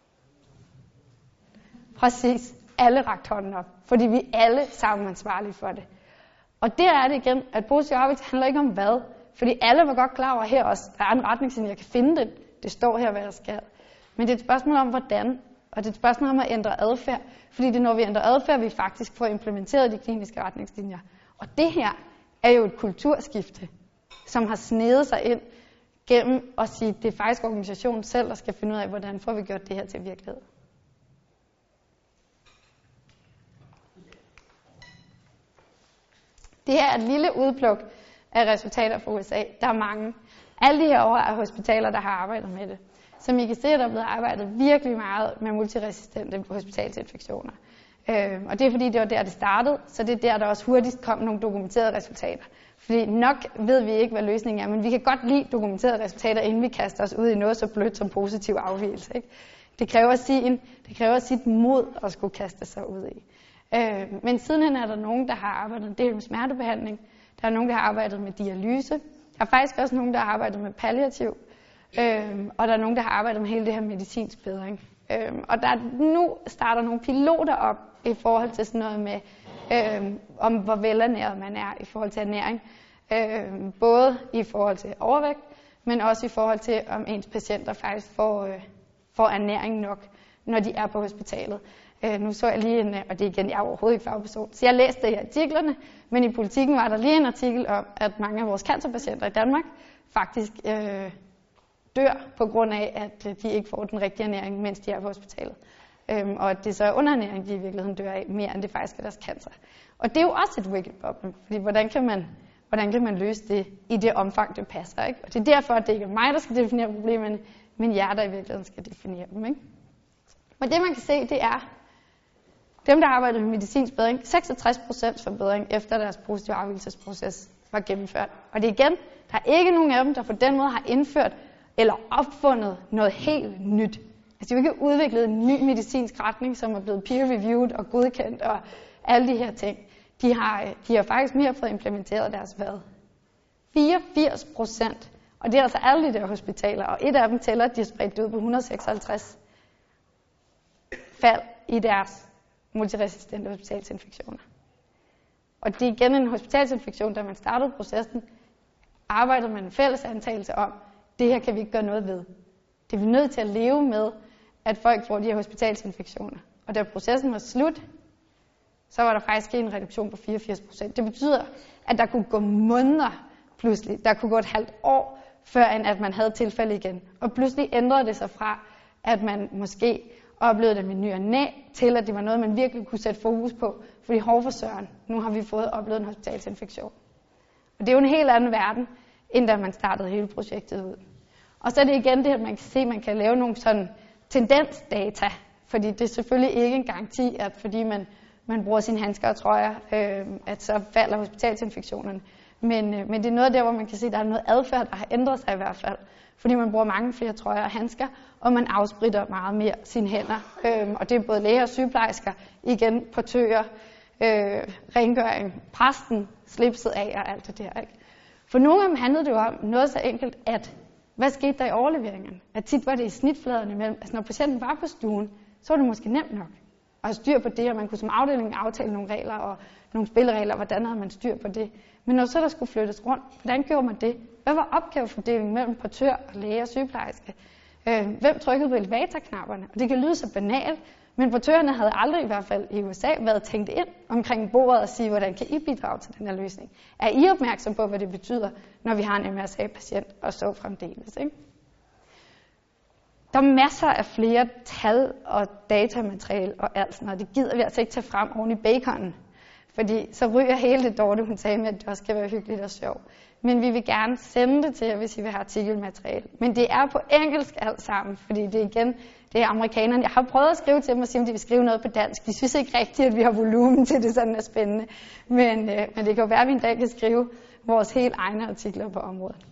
Præcis. Alle rakte hånden op, fordi vi alle sammen er ansvarlige for det. Og det er det igen, at positiv afvigelse handler ikke om hvad, fordi alle var godt klar over her også, der er en retningslinje, jeg kan finde det, det står her, hvad jeg skal. Men det er et spørgsmål om hvordan, og det er et spørgsmål om at ændre adfærd, fordi det er når vi ændrer adfærd, vi faktisk får implementeret de kliniske retningslinjer. Og det her er jo et kulturskifte, som har snedet sig ind gennem at sige, at det er faktisk organisationen selv, der skal finde ud af, hvordan får vi gjort det her til virkelighed. Det her er et lille udpluk af resultater fra USA. Der er mange. Alle de her år er hospitaler, der har arbejdet med det. Som I kan se, der er blevet arbejdet virkelig meget med multiresistente hospitalsinfektioner. Og det er fordi, det var der, det startede, så det er der også hurtigst kom nogle dokumenterede resultater. Fordi nok ved vi ikke, hvad løsningen er, men vi kan godt lide dokumenterede resultater, inden vi kaster os ud i noget så blødt som positiv afvigelse. Ikke? Det kræver sit mod at skulle kaste sig ud i. Men sidenhen er der nogen, der har arbejdet en del med smertebehandling. Der er nogen, der har arbejdet med dialyse. Der er faktisk også nogen, der har arbejdet med palliativ. Og der er nogen, der har arbejdet med hele det her medicinsk bedring. Og nu starter nogle piloter op i forhold til sådan noget med, om hvor velernæret man er i forhold til ernæring. Både i forhold til overvægt, men også i forhold til, om ens patienter faktisk får ernæring nok, når de er på hospitalet. Nu så jeg lige og det er igen, jeg er overhovedet ikke fagperson, så jeg læste det i artiklerne, men i Politikken var der lige en artikel om, at mange af vores cancerpatienter i Danmark faktisk dør på grund af, at de ikke får den rigtige ernæring, mens de er på hospitalet. Og at det så er underernæring, de i virkeligheden dør af, mere end det faktisk er deres cancer. Og det er jo også et wicked problem, fordi hvordan kan man løse det i det omfang, det passer, ikke? Og det er derfor, at det ikke er mig, der skal definere problemerne, men jer, der i virkeligheden skal definere dem, ikke? Og det man kan se, det er, dem, der arbejder med medicinsk bedring, 66% forbedring efter deres positive afvigelsesproces var gennemført. Og det igen, der er ikke nogen af dem, der på den måde har indført eller opfundet noget helt nyt. Altså de har ikke udviklet en ny medicinsk retning, som er blevet peer-reviewed og godkendt og alle de her ting. De har faktisk mere fået implementeret deres hvad? 84%. Og det er altså alle de der hospitaler, og et af dem tæller, at de har spredt ud på 156 fald i deres multiresistente hospitalsinfektioner. Og det er igen en hospitalsinfektion, da man startede processen, arbejdede man en fælles antagelse om, det her kan vi ikke gøre noget ved. Det er vi nødt til at leve med, at folk får de her hospitalsinfektioner. Og da processen var slut, så var der faktisk en reduktion på 84%. Det betyder, at der kunne gå måneder pludselig. Der kunne gå et halvt år, før at man havde tilfælde igen. Og pludselig ændrede det sig fra, at man måske oplevede det med ny og næ, til at det var noget, man virkelig kunne sætte fokus på. Fordi hårdforsøren, nu har vi oplevet en hospitalsinfektion. Og det er jo en helt anden verden, end da man startede hele projektet ud. Og så er det igen det, at man kan se, at man kan lave nogle sådan tendensdata. Fordi det er selvfølgelig ikke en garanti, at fordi man bruger sine handsker og trøjer, at så falder hospitalsinfektionerne. Men det er noget der, hvor man kan se, at der er noget adfærd, der har ændret sig i hvert fald. Fordi man bruger mange flere trøjer og handsker, og man afspritter meget mere sine hænder. Og det er både læger og sygeplejersker, igen portører, rengøring, præsten, slipset af og alt det der. Ikke? For nogle af dem handlede det jo om noget så enkelt, at hvad skete der i overleveringerne? At tit var det i snitfladerne imellem. Altså når patienten var på stuen, så var det måske nemt nok at have styr på det, og man kunne som afdeling aftale nogle regler og nogle spilleregler, hvordan havde man styr på det. Men når så der skulle flyttes rundt, hvordan gjorde man det? Hvad var opgavefordelingen mellem portør og læge og sygeplejerske? Hvem trykkede på elevatorknapperne? Og det kan lyde så banalt, men portørerne havde aldrig, i hvert fald i USA, været tænkt ind omkring bordet og sige, hvordan kan I bidrage til den her løsning? Er I opmærksom på, hvad det betyder, når vi har en MRSA-patient og så fremdeles? Ikke? Der er masser af flere tal og datamateriale og alt sådan noget. Det gider vi altså ikke tage frem oven i baconen. Fordi så ryger hele det Dorte, hun sagde med, at det også skal være hyggeligt og sjovt. Men vi vil gerne sende det til jer, hvis I vil have artikelmateriale. Men det er på engelsk alt sammen, fordi det igen, det er amerikanerne. Jeg har prøvet at skrive til dem og sige, om de vil skrive noget på dansk. De synes ikke rigtigt, at vi har volumen til det, sådan er spændende. Men det kan jo være, at vi en dag kan skrive vores helt egne artikler på området.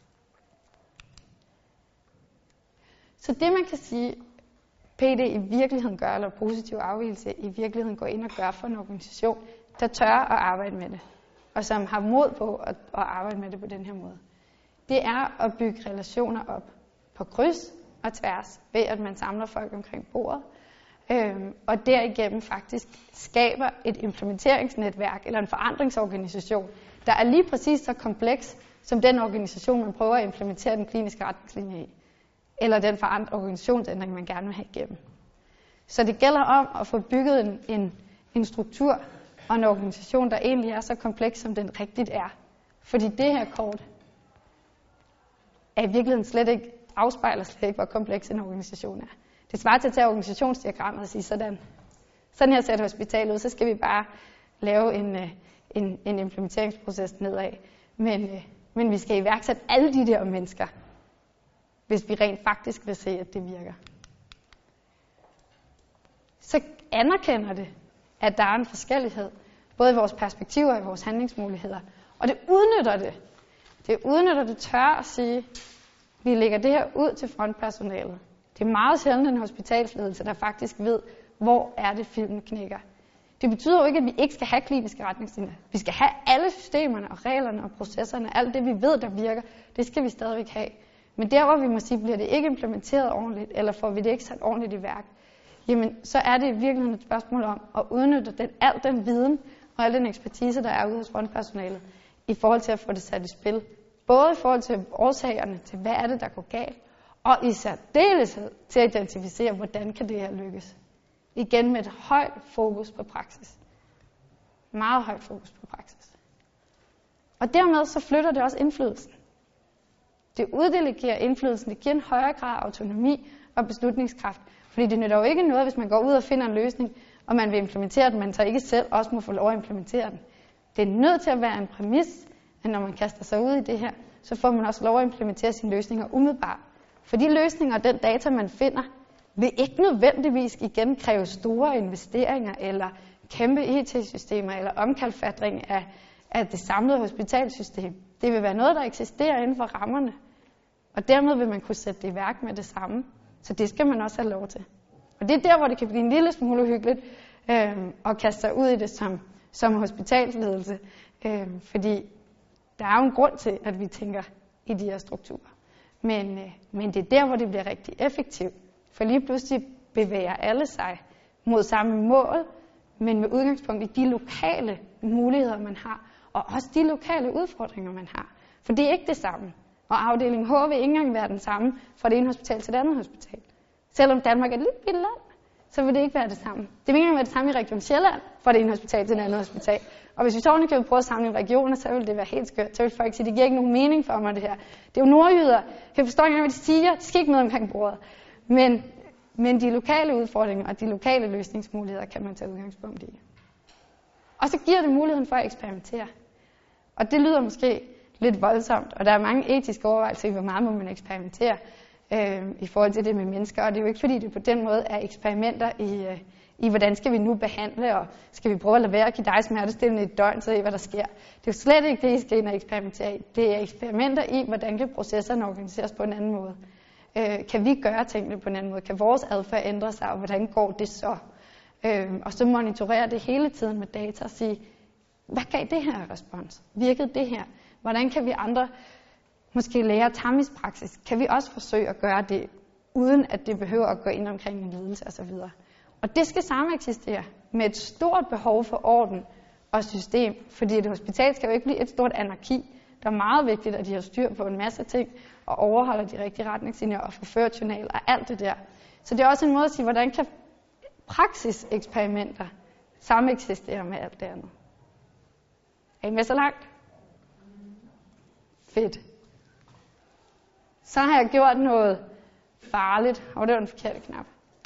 Så det man kan sige, PD i virkeligheden gør, eller positiv afvigelse i virkeligheden går ind og gør for en organisation, der tør at arbejde med det, og som har mod på at arbejde med det på den her måde. det er at bygge relationer op på kryds og tværs, ved at man samler folk omkring bordet, og derigennem faktisk skaber et implementeringsnetværk eller en forandringsorganisation, der er lige præcis så kompleks som den organisation, man prøver at implementere den kliniske retningslinje i, eller den organisationsændring, man gerne vil have igennem. Så det gælder om at få bygget en struktur og en organisation, der egentlig er så kompleks, som den rigtigt er. Fordi det her kort er i virkeligheden afspejler slet ikke, hvor kompleks en organisation er. Det svarer til at tage organisationsdiagrammet og sige sådan her ser et hospital ud, så skal vi bare lave en implementeringsproces nedad. Men vi skal iværksætte alle de der mennesker, hvis vi rent faktisk vil se, at det virker. Så anerkender det, at der er en forskellighed, både i vores perspektiver og i vores handlingsmuligheder. Og det udnytter det. Det udnytter det tør at sige, vi lægger det her ud til frontpersonalet. Det er meget sjældent en hospitalsledelse, der faktisk ved, hvor er det filmen knækker. Det betyder jo ikke, at vi ikke skal have kliniske retningslinjer. Vi skal have alle systemerne og reglerne og processerne, alt det vi ved, der virker, det skal vi stadigvæk have. Men der, hvor vi må sige, bliver det ikke implementeret ordentligt, eller får vi det ikke sat ordentligt i værk, jamen så er det i virkeligheden et spørgsmål om at udnytte al den viden og al den ekspertise, der er ude hos frontpersonalet, i forhold til at få det sat i spil. Både i forhold til årsagerne til, hvad er det, der går galt, og i særdeleshed til at identificere, hvordan kan det her lykkes. Igen med et højt fokus på praksis. Meget højt fokus på praksis. Og dermed så flytter det også indflydelsen. Det uddelegerer indflydelsen, det giver en højere grad af autonomi og beslutningskraft. Fordi det nytter jo ikke noget, hvis man går ud og finder en løsning, og man vil implementere den, man så ikke selv også må få lov at implementere den. Det er nødt til at være en præmis, at når man kaster sig ud i det her, så får man også lov at implementere sine løsninger umiddelbart. For de løsninger og den data, man finder, vil ikke nødvendigvis igen kræve store investeringer, eller kæmpe IT-systemer, eller omkalfatring af det samlede hospitalsystem. Det vil være noget, der eksisterer inden for rammerne. Og dermed vil man kunne sætte det i værk med det samme. Så det skal man også have lov til. Og det er der, hvor det kan blive en lille smule uhyggeligt at kaste sig ud i det som hospitalsledelse. Fordi der er jo en grund til, at vi tænker i de her strukturer. Men det er der, hvor det bliver rigtig effektivt. For lige pludselig bevæger alle sig mod samme mål, men med udgangspunkt i de lokale muligheder, man har, og også de lokale udfordringer, man har. For det er ikke det samme. Og afdeling H vil ikke engang være den samme fra det ene hospital til det andet hospital. Selvom Danmark er et lille bitte land, så vil det ikke være det samme. Det vil ikke engang være det samme i Region Sjælland fra det ene hospital til det andet hospital. Og hvis vi så kan prøve at samle regioner, så vil det være helt skørt. Så vil folk sige, det giver ikke nogen mening for mig det her. Det er jo nordjyder. Jeg forstår ikke engang, hvad de siger. De skal ikke med omkring bordet. Men de lokale udfordringer og de lokale løsningsmuligheder kan man tage udgangspunkt i. Og så giver det muligheden for at eksperimentere. Og det lyder måske lidt voldsomt, og der er mange etiske overvejelser i, hvor meget må man eksperimentere i forhold til det med mennesker. Og det er jo ikke fordi, det på den måde er eksperimenter i hvordan skal vi nu behandle, og skal vi prøve at lade være at give dig smertestillende et døgn, så se, hvad der sker. Det er jo slet ikke det, I skal ind og eksperimentere i. Det er eksperimenter i, hvordan kan processerne organiseres på en anden måde. Kan vi gøre tingene på en anden måde? Kan vores adfærd ændre sig, og hvordan går det så? Og så monitorere det hele tiden med data og sige, hvad gav det her respons? Virkede det her? Hvordan kan vi andre måske lære TAMIS-praksis? Kan vi også forsøge at gøre det, uden at det behøver at gå ind omkring en lidelse osv.? Og det skal sammen eksistere med et stort behov for orden og system, fordi et hospital skal jo ikke blive et stort anarki. Det er meget vigtigt, at de har styr på en masse ting, og overholder de rigtige retningslinjer og forfører journal og alt det der. Så det er også en måde at sige, hvordan kan praksiseksperimenter sammen eksistere med alt det andet. Er I med så langt? Fedt. Så har jeg gjort noget farligt. Og det var den forkerte knap.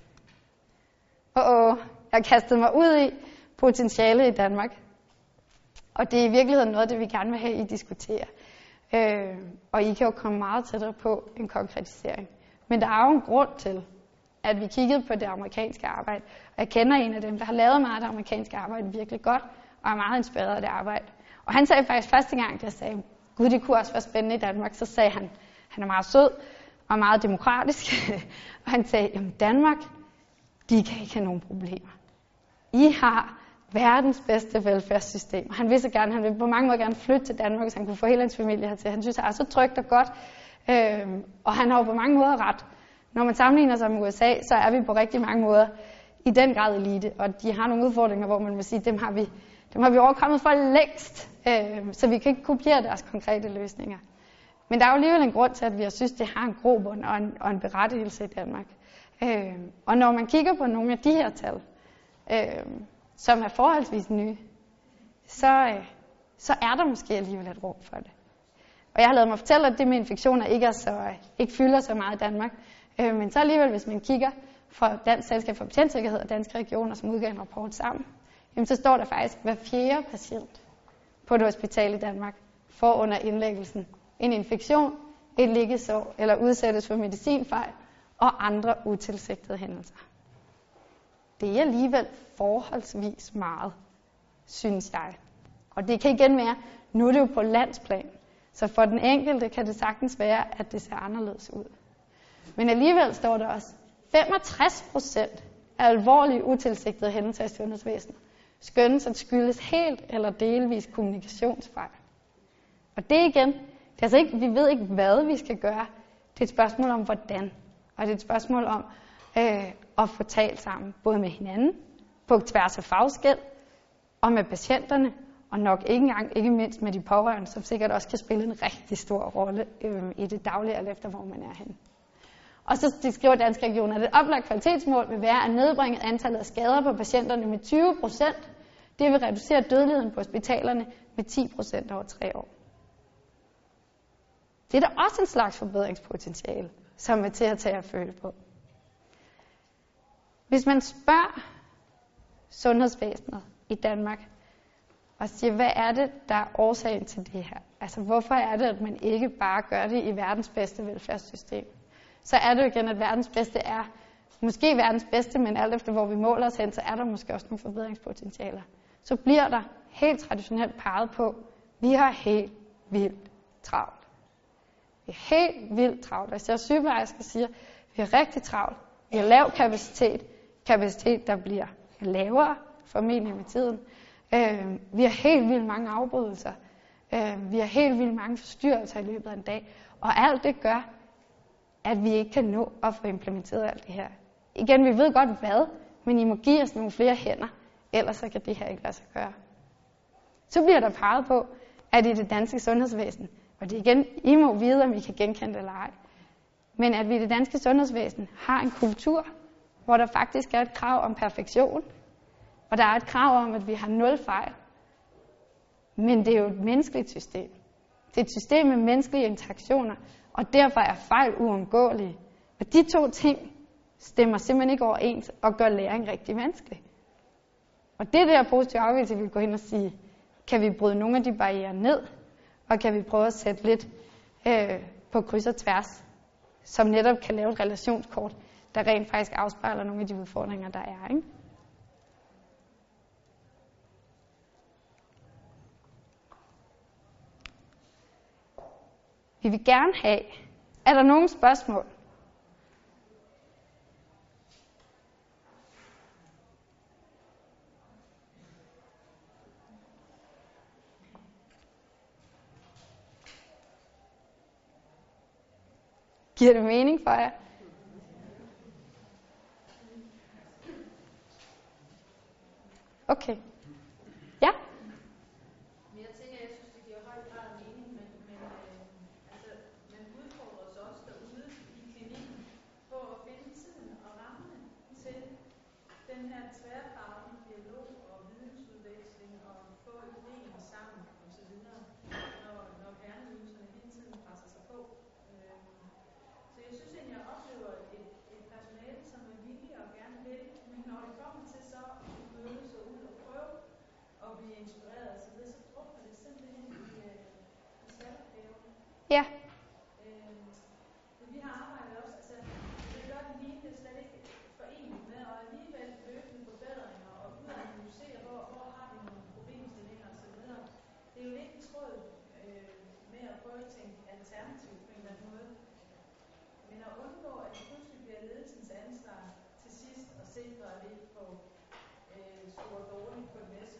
Jeg har kastet mig ud i potentiale i Danmark. Og det er i virkeligheden noget af det, vi gerne vil have, I diskuterer. Og I kan jo komme meget tættere på en konkretisering. Men der er jo en grund til, at vi kiggede på det amerikanske arbejde. Og jeg kender en af dem, der har lavet meget af det amerikanske arbejde virkelig godt, og er meget inspireret af det arbejde. Og han sagde faktisk første gang, da jeg sagde, gud, det kunne også være spændende i Danmark, så sagde han er meget sød og meget demokratisk. Og han sagde, jamen Danmark, de kan ikke have nogen problemer. I har verdens bedste velfærdssystem. Han vil så gerne, han vil på mange måder gerne flytte til Danmark, så han kunne få hele hans familie hertil. Han synes, det er så trygt og godt, og han har jo på mange måder ret. Når man sammenligner sig med USA, så er vi på rigtig mange måder i den grad elite, og de har nogle udfordringer, hvor man vil sige, dem har vi overkommet for længst, så vi kan ikke kopiere deres konkrete løsninger. Men der er jo alligevel en grund til, at vi har synes, det har en grobund og en berettigelse i Danmark. Og når man kigger på nogle af de her tal, som er forholdsvis nye, så er der måske alligevel et rum for det. Og jeg har lavet mig fortælle, at det med infektioner ikke fylder så meget i Danmark. Men så alligevel, hvis man kigger fra Dansk Selskab for Patientsikkerhed og Danske Regioner, som udgav en rapport sammen, jamen så står der faktisk, at hver 4. patient på et hospital i Danmark får under indlæggelsen en infektion, et liggesår eller udsættes for medicinfejl og andre utilsigtede hændelser. Det er alligevel forholdsvis meget, synes jeg. Og det kan igen være, nu er det jo på landsplan, så for den enkelte kan det sagtens være, at det ser anderledes ud. Men alligevel står der også, 65% af alvorlige utilsigtede hændelser i sundhedsvæsenet skønnes at skyldes helt eller delvis kommunikationsfejl. Og det igen, det er altså ikke, vi ved ikke, hvad vi skal gøre. Det er et spørgsmål om, hvordan. Og det er et spørgsmål om at få talt sammen, både med hinanden, på tværs af fagskel, og med patienterne, og nok ikke mindst med de pårørende, som sikkert også kan spille en rigtig stor rolle i det daglige, alt efter hvor man er henne. Og så skriver Danske Regioner, at et oplagt kvalitetsmål vil være at nedbringe antallet af skader på patienterne med 20%. Det vil reducere dødeligheden på hospitalerne med 10% over 3 år. Det er da også en slags forbedringspotentiale, som er til at tage at føle på. Hvis man spørger sundhedsvæsenet i Danmark og siger, hvad er det, der er årsagen til det her? Altså, hvorfor er det, at man ikke bare gør det i verdens bedste velfærdssystem? Så er det jo igen, at verdens bedste er måske verdens bedste, men alt efter hvor vi måler os hen, så er der måske også nogle forbedringspotentialer. Så bliver der helt traditionelt peget på, at vi har helt vildt travlt. Vi er helt vildt travlt. Hvis jeg er sygeplejerske og siger, at vi har rigtig travlt, vi har lav kapacitet, der bliver lavere, formentlig med tiden. Vi har helt vildt mange afbrydelser. Vi har helt vildt mange forstyrrelser i løbet af en dag. Og alt det gør, at vi ikke kan nå at få implementeret alt det her. Igen, vi ved godt hvad, men I må give os nogle flere hænder, ellers så kan det her ikke lade sig gøre. Så bliver der peget på, at i det danske sundhedsvæsen, og det igen, I må vide, om I kan genkende det eller ej, men at vi i det danske sundhedsvæsen har en kultur, hvor der faktisk er et krav om perfektion, og der er et krav om, at vi har 0 fejl. Men det er jo et menneskeligt system. Det er et system med menneskelige interaktioner, og derfor er fejl uundgåelige. Og de 2 ting stemmer simpelthen ikke overens og gør læring rigtig vanskelig. Og det der positive afvigelse, vi vil gå hen og sige, kan vi bryde nogle af de barrierer ned, og kan vi prøve at sætte lidt på kryds og tværs, som netop kan lave et relationskort, der rent faktisk afspejler nogle af de udfordringer, der er, ikke? Vi vil gerne have, er der nogle spørgsmål? Giver det mening for jer? Okay. Ja? Men jeg tænker, jeg synes, det giver høj grad af mening, men altså, man udfordrer os også derude i klinikken på at finde tiden og rammene til den her tværfaglige dialog og vidensudveksling og få idéen sammen osv., når kerneydelserne hele tiden presser sig på. Så jeg synes egentlig, jeg oplever et personale, som er villige og gerne vil, men når det kommer til så at mødes og ud og prøve og blive inspireret og så videre, så drukner det simpelthen i særopgaven. Ja. Vi har arbejdet også, altså det gør den lige, det er slet ikke forenet med, og alligevel løbende forbedringer og ud at analysere, hvor har vi nogle problemstillinger og så videre. Det er jo lidt i tråd med at prøve at tænke alternativt på en eller anden måde. Men at undgå, at det pludselig bliver ledelsens ansvar til sidst at sikre, at vi ikke får scoret dårligt på det næste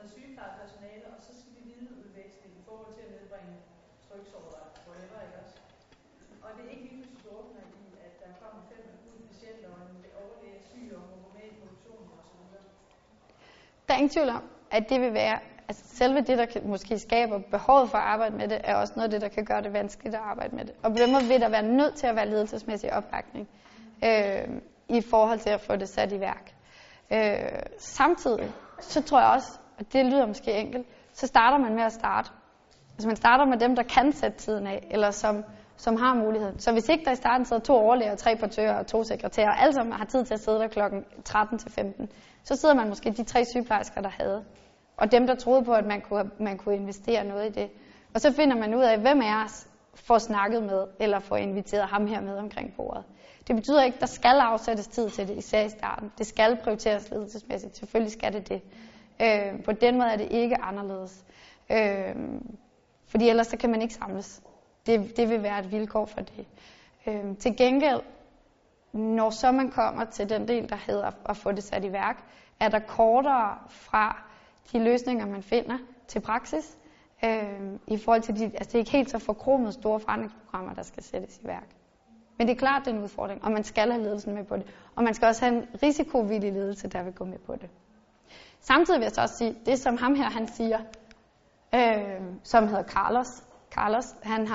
noget sygeplejepersonale, og så skal vi videnudveksle i forhold til at nedbringe tryksår og whatever, ikke også? Og det er ikke lige pludselig åbner i, at der kommer 5 akutte patienter, og en overlæge er syg, og må gå med i produktionen osv. Der er ingen tvivl om, at det vil være, altså selve det, der måske skaber behovet for at arbejde med det, er også noget af det, der kan gøre det vanskeligt at arbejde med det. Og på den måde vil der være nødt til at være ledelsesmæssig opbakning i forhold til at få det sat i værk. Samtidig, så tror jeg også, og det lyder måske enkelt, så starter man med at starte. Altså man starter med dem, der kan sætte tiden af, eller som har muligheden. Så hvis ikke der i starten sidder 2 overlæger, 3 portører og 2 sekretærer, og alle sammen har tid til at sidde der klokken 13 til 15, så sidder man måske de 3 sygeplejersker, der havde. Og dem, der troede på, at man kunne investere noget i det. Og så finder man ud af, hvem af os får snakket med, eller får inviteret ham her med omkring bordet. Det betyder ikke, at der skal afsættes tid til det, især i starten. Det skal prioriteres ledelsesmæssigt. Selvfølgelig skal det det. På den måde er det ikke anderledes. Fordi ellers så kan man ikke samles. Det vil være et vilkår for det. Til gengæld, når så man kommer til den del, der hedder at få det sat i værk, er der kortere fra de løsninger, man finder til praksis, i forhold til altså det er ikke helt så forkromet store forandringsprogrammer, der skal sættes i værk. Men det er klart, det er en udfordring, og man skal have ledelsen med på det. Og man skal også have en risikovillig ledelse, der vil gå med på det. Samtidig vil jeg så også sige, det som ham her, han siger, som hedder Carlos,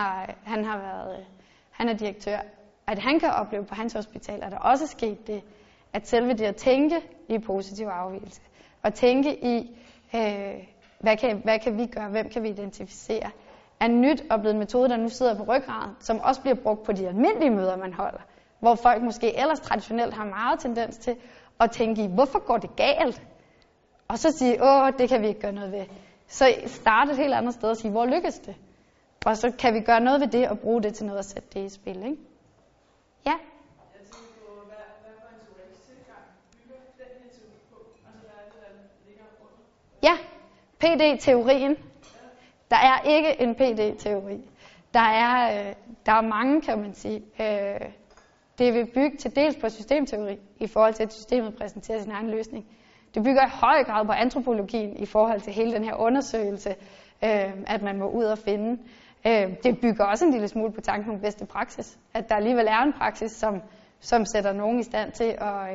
han er direktør, at han kan opleve på hans hospital, at der også sket det, at selve det at tænke i positiv afvigelse, og tænke i, hvad kan vi gøre, hvem kan vi identificere, er nyt og blevet en metode, der nu sidder på ryggraden, som også bliver brugt på de almindelige møder, man holder, hvor folk måske ellers traditionelt har meget tendens til at tænke i, hvorfor går det galt? Og så sige, det kan vi ikke gøre noget ved. Så starte et helt andet sted og sige, hvor lykkes det? Og så kan vi gøre noget ved det og bruge det til noget at sætte det i spil, ikke? Ja? Jeg tænker på, hvad for en teoretisk tilgang bygger den her teori på? Altså, hvad er det, der ligger under? Ja, PD-teorien. Der er ikke en PD-teori. Der er mange, kan man sige. Det vil bygge til dels på systemteori, i forhold til, at systemet præsenterer sin egen løsning. Det bygger i høj grad på antropologien, i forhold til hele den her undersøgelse, at man må ud og finde. Det bygger også en lille smule på tanken om bedste praksis. At der alligevel er en praksis, som sætter nogen i stand til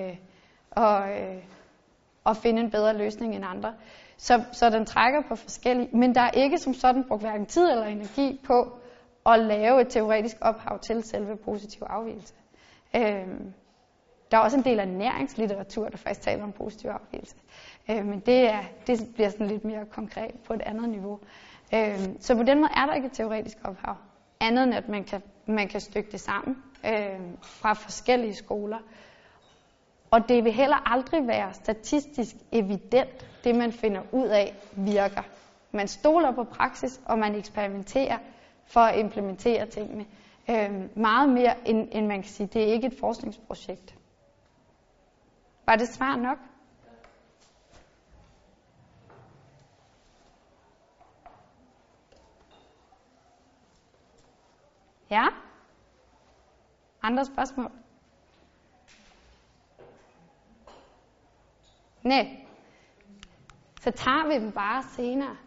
at finde en bedre løsning end andre. Så den trækker på forskellige, men der er ikke som sådan brugt hverken tid eller energi på at lave et teoretisk ophav til selve positiv afvigelse. Der er også en del af næringslitteratur, der faktisk taler om positiv afvigelse. Men det bliver sådan lidt mere konkret på et andet niveau. Så på den måde er der ikke et teoretisk ophav, andet end at man kan stykke det sammen fra forskellige skoler. Og det vil heller aldrig være statistisk evident, det man finder ud af virker. Man stoler på praksis, og man eksperimenterer for at implementere tingene. Meget mere end man kan sige, det er ikke et forskningsprojekt. Var det svar nok? Ja? Andre spørgsmål? Nej. Så tager vi dem bare senere.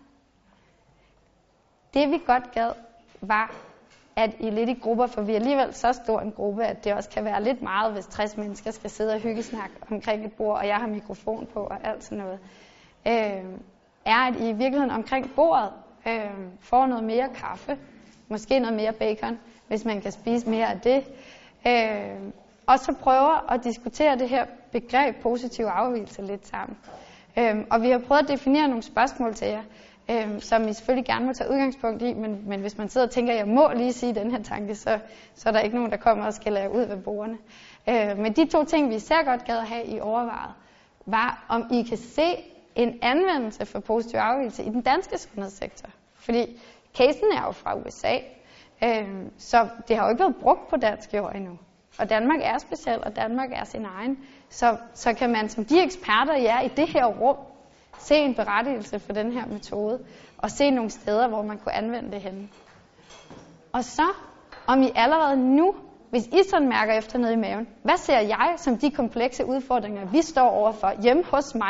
Det vi godt gad var, at I lidt i grupper, for vi er alligevel så stor en gruppe, at det også kan være lidt meget, hvis 60 mennesker skal sidde og hyggesnakke omkring et bord, og jeg har mikrofon på og alt sådan noget, er, at I i virkeligheden omkring bordet får noget mere kaffe, måske noget mere bacon, hvis man kan spise mere af det, og så prøver at diskutere det her begreb positiv afvigelse lidt sammen. Og vi har prøvet at definere nogle spørgsmål til jer, som I selvfølgelig gerne må tage udgangspunkt i, men hvis man sidder og tænker, at jeg må lige sige den her tanke, så er der ikke nogen, der kommer og skælder jer ud ved bordene. Men de 2 ting, vi især godt gad at have i overvejet, var, om I kan se en anvendelse for positiv afvigelse i den danske sundhedssektor. Fordi casen er jo fra USA, så det har jo ikke været brugt på dansk jord endnu. Og Danmark er speciel, og Danmark er sin egen. Så kan man som de eksperter, I er i det her rum, se en berettigelse for den her metode, og se nogle steder, hvor man kunne anvende det henne. Og så, om I allerede nu, hvis I sådan mærker efter noget i maven, hvad ser jeg som de komplekse udfordringer, vi står overfor hjemme hos mig,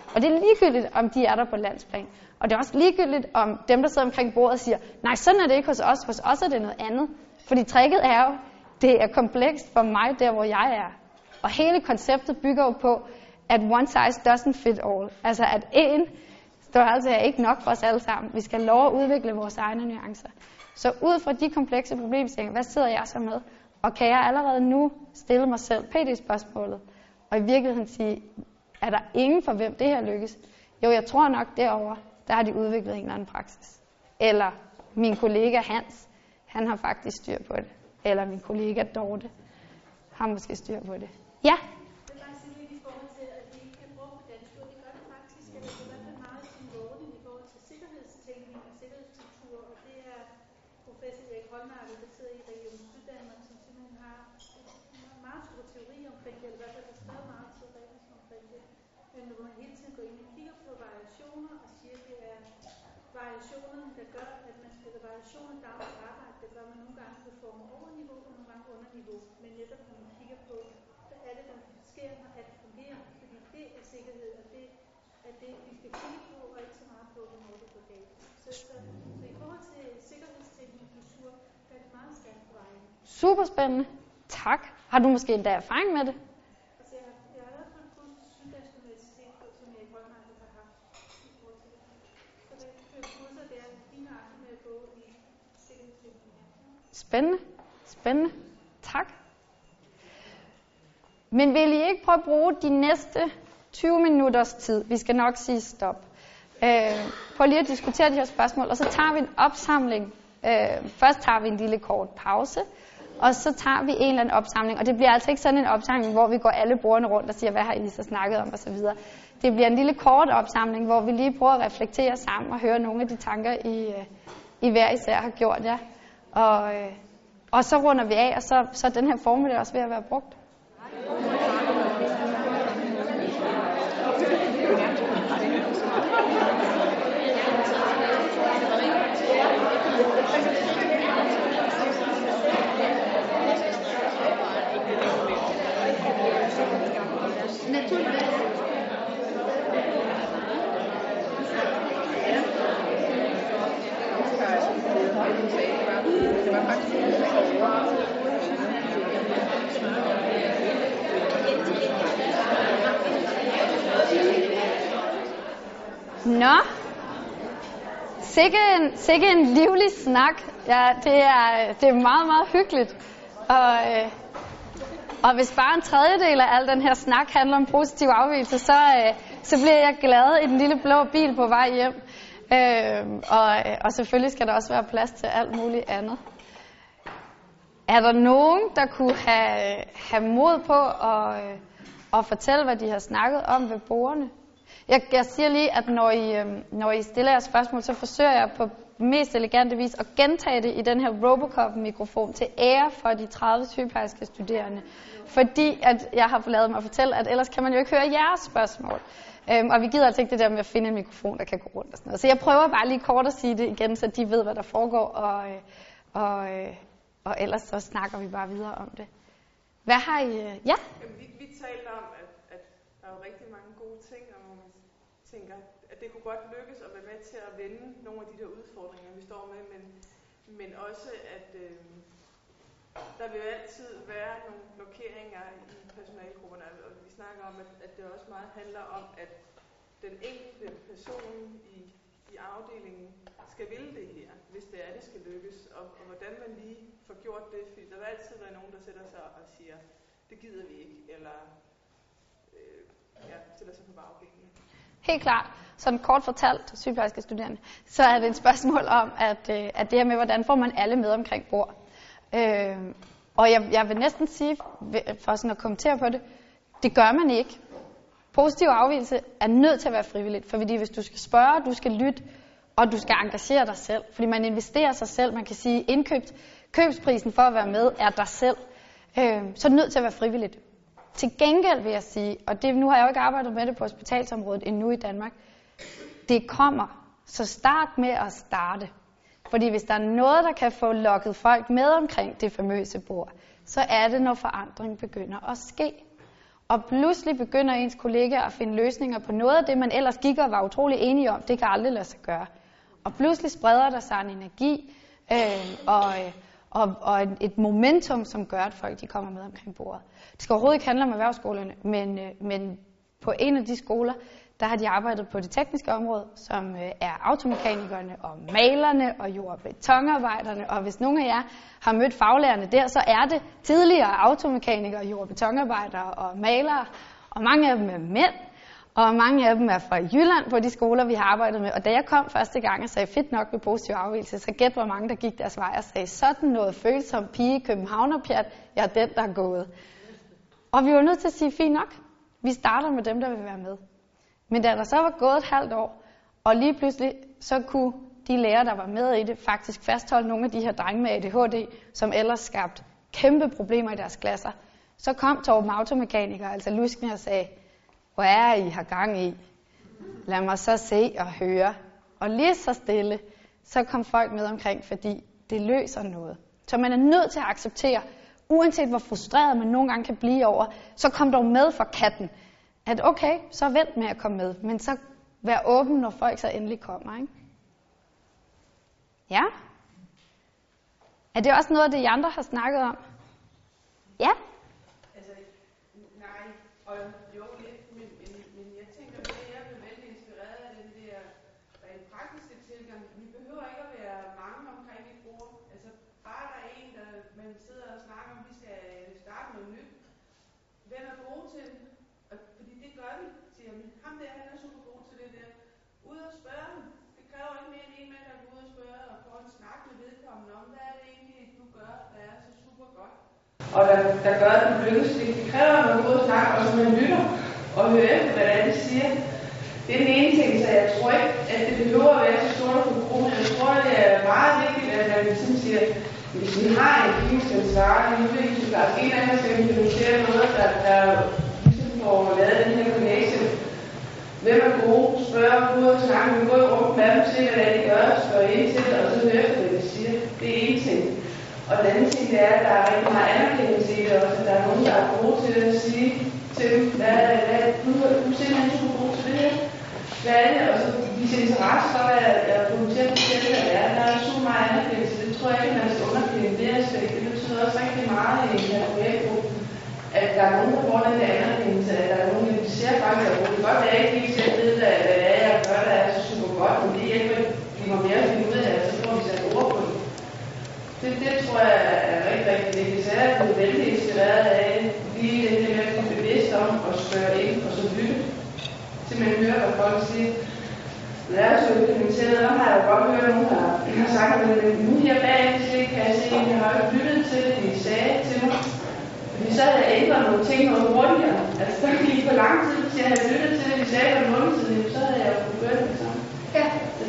Og det er ligegyldigt, om de er der på landsplan. Og det er også ligegyldigt, om dem, der sidder omkring bordet, siger, nej, sådan er det ikke hos os. Hos os er det noget andet. Fordi tricket er jo, det er komplekst for mig, der hvor jeg er. Og hele konceptet bygger jo på, at one size doesn't fit all. Altså at én størrelse er ikke nok for os alle sammen. Vi skal have lov at udvikle vores egne nuancer. Så ud fra de komplekse problemstillinger, hvad sidder jeg så med? Og kan jeg allerede nu stille mig selv PD-spørgsmålet? Og i virkeligheden sige, er der ingen for hvem det her lykkes? Jo, jeg tror nok derovre, der har de udviklet en eller anden praksis. Eller min kollega Hans, han har faktisk styr på det. Eller min kollega Dorte har måske styr på det. Ja? Det er bare sige lidt i forhold til, at vi ikke kan bruge på dansk, og det gør det faktisk, eller det er i hvert fald meget symbolisk i forhold til sikkerhedstænkning og sikkerhedsstruktur, og det er professor Erik Holmark, der sidder i Region Syddanmark, som simpelthen har meget stor teori omkring det, eller i hvert fald har skrevet meget teoretisk omkring det, men hvor man hele tiden går ind og kigger på variationer og siger, at det er variationerne, der gør, at man spiller variationer dagligt arbejde, det gør man nogle gange på form over niveau og nogle gange under niveau, men netop når man kigger på, hvad er det, der sker, når alt fungerer, fordi det er sikkerhed, og det er det, vi skal kigge på, og ikke så meget på, hvornår det går galt. Så i forhold til sikkerhedsteknik og kultur, der er det meget stærkt på vejen. Super spændende. Tak. Har du måske endda erfaring med det? Altså, jeg har været på et kurs til Syddansk Universitet, som jeg i Grønland har haft i forhold til det. Så det er kurser, der er fine arter med at gå i sikkerhedsteknik. Spændende. Spændende. Tak. Men vil I ikke prøve at bruge de næste 20 minutters tid? Vi skal nok sige stop. Prøv lige at diskutere de her spørgsmål, og så tager vi en opsamling. Først tager vi en lille kort pause, og så tager vi en eller anden opsamling. Og det bliver altså ikke sådan en opsamling, hvor vi går alle bordene rundt og siger, hvad har I så snakket om osv. Det bliver en lille kort opsamling, hvor vi lige prøver at reflektere sammen og høre nogle af de tanker, I hver især har gjort jer. Og så runder vi af, og så er den her formiddag også ved at være brugt. Nå, sikke en livlig snak. Ja, det er meget, meget hyggeligt. Og hvis bare en tredjedel af al den her snak handler om positiv afvigelse, så bliver jeg glad i den lille blå bil på vej hjem. Og selvfølgelig skal der også være plads til alt muligt andet. Er der nogen, der kunne have mod på at fortælle, hvad de har snakket om ved bordene? Jeg siger lige, at når I stiller jeres spørgsmål, så forsøger jeg på mest elegante vis at gentage det i den her Robocop-mikrofon til ære for de 30 sygeplejerske studerende. Fordi at jeg har lavet mig fortælle, at ellers kan man jo ikke høre jeres spørgsmål. Og vi gider altså ikke det der med at finde en mikrofon, der kan gå rundt og sådan noget. Så jeg prøver bare lige kort at sige det igen, så de ved, hvad der foregår, og ellers så snakker vi bare videre om det. Hvad har I? Ja? Jamen, vi talte om, at der er jo rigtig mange gode ting, og man tænker, at det kunne godt lykkes at være med til at vende nogle af de der udfordringer, vi står med, men også, at der vil jo altid være nogle blokeringer i personalegrupperne, og vi snakker om, at det også meget handler om, at den enkelte person i afdelingen skal ville det her, hvis det er, det skal lykkes, og hvordan man lige får gjort det, fordi der vil altid være nogen, der sætter sig og siger, det gider vi ikke, eller sætter sig på bagbenene. Helt klart. Sådan kort fortalt, sygeplejerske studerende, så er det et spørgsmål om, at det her med, hvordan får man alle med omkring bord. Og jeg vil næsten sige, for sådan at kommentere på det, det gør man ikke. Positiv afvigelse er nødt til at være frivilligt, fordi hvis du skal spørge, du skal lytte, og du skal engagere dig selv, fordi man investerer sig selv, man kan sige, købsprisen for at være med er dig selv, så er det nødt til at være frivilligt. Til gengæld vil jeg sige, og nu har jeg jo ikke arbejdet med det på hospitalsområdet endnu i Danmark, det kommer, så start med at starte. Fordi hvis der er noget, der kan få lokket folk med omkring det famøse bord, så er det, når forandring begynder at ske. Og pludselig begynder ens kollegaer at finde løsninger på noget af det, man ellers gik og var utrolig enige om. Det kan aldrig lade sig gøre. Og pludselig spreder der sig en energi og et momentum, som gør, at folk de kommer med omkring bordet. Det skal overhovedet ikke handle om erhvervsskolerne, men på en af de skoler, der har de arbejdet på det tekniske område, som er automekanikerne og malerne og jord- og betonarbejderne. Og hvis nogen af jer har mødt faglærerne der, så er det tidligere automekanikere, jord- og betonarbejdere og malere. Og mange af dem er mænd, og mange af dem er fra Jylland på de skoler, vi har arbejdet med. Og da jeg kom første gang og sagde fedt nok med positiv afvigelse, så gæt hvor mange, der gik deres vej og sagde, sådan noget følsom pige københavnerpjat, jeg er den, der er gået. Og vi var nødt til at sige, fint nok, vi starter med dem, der vil være med. Men da der så var gået et halvt år, og lige pludselig så kunne de lærere, der var med i det, faktisk fastholde nogle af de her drenge med ADHD, som ellers skabte kæmpe problemer i deres klasser. Så kom Torben automekaniker, altså luskende og sagde, hvor er I har gang i? Lad mig så se og høre. Og lige så stille, så kom folk med omkring, fordi det løser noget. Så man er nødt til at acceptere, uanset hvor frustreret man nogle gange kan blive over, så kom dog med for katten. At okay, så vent med at komme med, men så vær åben, når folk så endelig kommer, ikke? Ja? Er det også noget, det I andre har snakket om? Ja? Altså, nej, og jo lidt, men jeg tænker, at jeg er vældig inspireret af den der rent praktiske tilgang. Vi behøver ikke at være mange omkring et bord. Altså, bare der er en, der man sidder og snakker om, vi skal starte noget nyt. Hvem er gode til det? Fordi det gør vi, siger vi. Ham der, han er super god til det der. Ud og spørge ham. Det kræver ikke mere end en mand, der går ud og spørge og får en snak med vedkommende om, hvad er det egentlig, du gør, der er så super godt. Og der gør, at du lykkes. Det kræver, at man går ud og snakker, og så man lytter og hører efter, hvad det er, de siger. Det er den ene ting, så jeg tror ikke, at det behøver at være så stort for gruppen. Jeg tror, det er meget vigtigt, at man ligesom siger, hvis vi har en klinisk ansvarlig udviklingssygeplejerske, en af dem skal implementere noget, der får lavet den her connection. Hvem er gode? Spørg ud og snakke. Vi går rundt med dem, se hvad de gør, spørg ind til det, og så høre efter, hvad de siger. Det er en ting. Og den anden ting, det er, at der er rigtig meget anerkendelse i det også, at der er nogen, der er gode til at sige til dem, hvad du er simpelthen super god til det her. Hvad er det? Og så vise interesse for, at jeg kommenterer på det, hvad det er. Der er super meget anerkendelse. Det tror jeg ikke, man skal underkende det aspekt. Det betyder også rigtig meget i en her at der er nogen, der får den der anerkendelse, at der er nogen, der ser faktisk, at det kan godt være, at jeg ikke helt selv ved, hvad det er, jeg gør, der er så super godt, men det hjælper de mig mere at finde ud af, så får vi sat ord på det. Det tror jeg er rigtig, rigtig vigtigt. Så jeg er blevet vældig inspireret af lige det med at blive bevidst om at spørge ind og så lytte, til man hører, hvad folk siger. Når jeg er så implementeret, så har jeg godt hørt nogen, der har sagt, at nu her bagefter kan jeg se, at jeg har ikke lyttet til det, de sagde til mig. Fordi så havde jeg ændret nogle ting noget hurtigere. Altså, der gik på lang tid, hvis jeg havde lyttet til det, vi sagde for en måned siden, så havde jeg jo kunnet gøre det samme. Ja.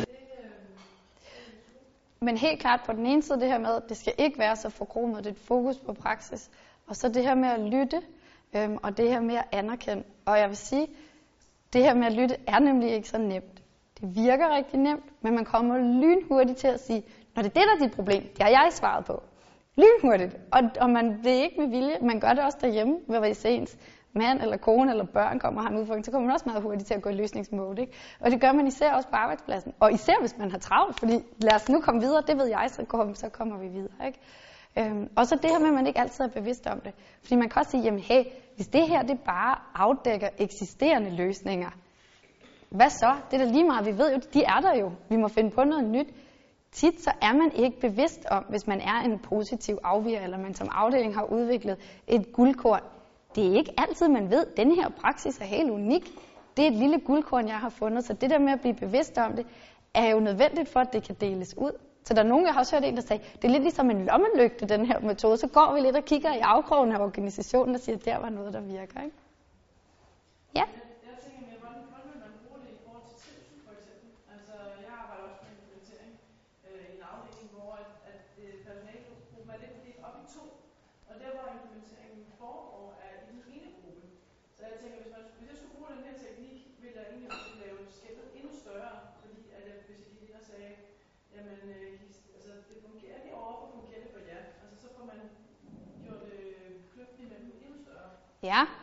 Men helt klart på den ene side det her med, at det skal ikke være så forkromet, det er et fokus på praksis. Og så det her med at lytte, og det her med at anerkende. Og jeg vil sige, det her med at lytte er nemlig ikke så nemt. Det virker rigtig nemt, men man kommer lynhurtigt til at sige, når det er det, der er dit problem, det har jeg svaret på. Lynhurtigt. Og det er ikke med vilje. Man gør det også derhjemme, hvis ens mand eller kone eller børn kommer og har en udfordring, så kommer man også meget hurtigt til at gå i løsningsmode, ikke? Og det gør man især også på arbejdspladsen. Og især hvis man har travlt, fordi lad os nu komme videre, det ved jeg, så kommer vi videre, ikke? Og så det her med, at man ikke altid er bevidst om det. Fordi man kan også sige, jamen hey, hvis det her det bare afdækker eksisterende løsninger, hvad så? Det er da lige meget, vi ved jo, de er der jo. Vi må finde på noget nyt. Tit så er man ikke bevidst om, hvis man er en positiv afviger, eller man som afdeling har udviklet et guldkorn. Det er ikke altid, man ved, at denne her praksis er helt unik. Det er et lille guldkorn, jeg har fundet. Så det der med at blive bevidst om det, er jo nødvendigt for, at det kan deles ud. Så der er nogen, jeg har også hørt en, der sagde, det er lidt ligesom en lommelygte, den her metode. Så går vi lidt og kigger i afkrogen af organisationen og siger, at der var noget, der virker, ikke? Ja? Jeg tænker mere, hvordan vil man bruge det i forhold til trivsel, for eksempel? Altså, jeg arbejder også med implementering i en afdeling, hvor personalegruppen er lidt delt op i to. Og der, hvor implementeringen foregår, er i den ene gruppe. Så jeg tænker, hvis jeg skulle bruge den her teknik, ville jeg egentlig også lave skældet endnu større. Fordi at hvis jeg gik ind og sagde, jamen, altså, det fungerer herovre, og fungerer det for jer. Altså, så får man gjort kløften imellem endnu større. Ja,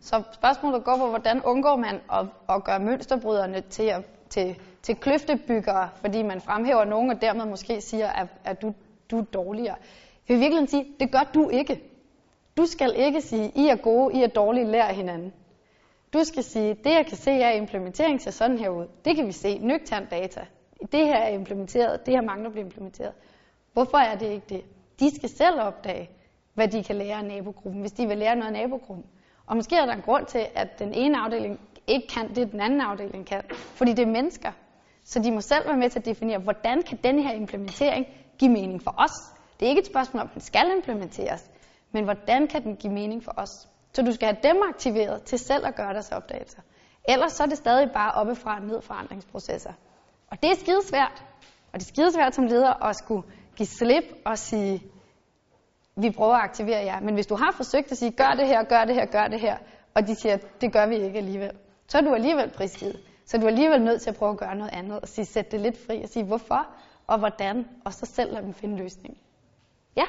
Så spørgsmålet går på, hvordan undgår man at gøre mønsterbryderne til kløftebyggere, fordi man fremhæver nogen, og dermed måske siger, at du er dårligere. Jeg vil virkelig sige, det gør du ikke. Du skal ikke sige, I er gode, I er dårlige, lær hinanden. Du skal sige, det jeg kan se er implementering ser sådan her ud. Det kan vi se, nøgtern data. Det her er implementeret, det her mangler at blive implementeret. Hvorfor er det ikke det? De skal selv opdage, hvad de kan lære af nabogruppen, hvis de vil lære noget af nabogruppen. Og måske er der en grund til, at den ene afdeling ikke kan det, den anden afdeling kan. Fordi det er mennesker. Så de må selv være med til at definere, hvordan kan denne her implementering give mening for os. Det er ikke et spørgsmål om, den skal implementeres, men hvordan kan den give mening for os. Så du skal have dem aktiveret til selv at gøre deres opdagelser. Ellers så er det stadig bare oppefra og ned forandringsprocesser. Og det er skidesvært. Og det er skidesvært som leder at skulle give slip og sige, vi prøver at aktivere jer. Men hvis du har forsøgt at sige, gør det her, gør det her, gør det her, og de siger, det gør vi ikke alligevel, så er du alligevel prisgivet. Så er du alligevel nødt til at prøve at gøre noget andet, og sige, sæt det lidt fri, og sige, hvorfor og hvordan, og så selv lade dem finde løsningen. Ja?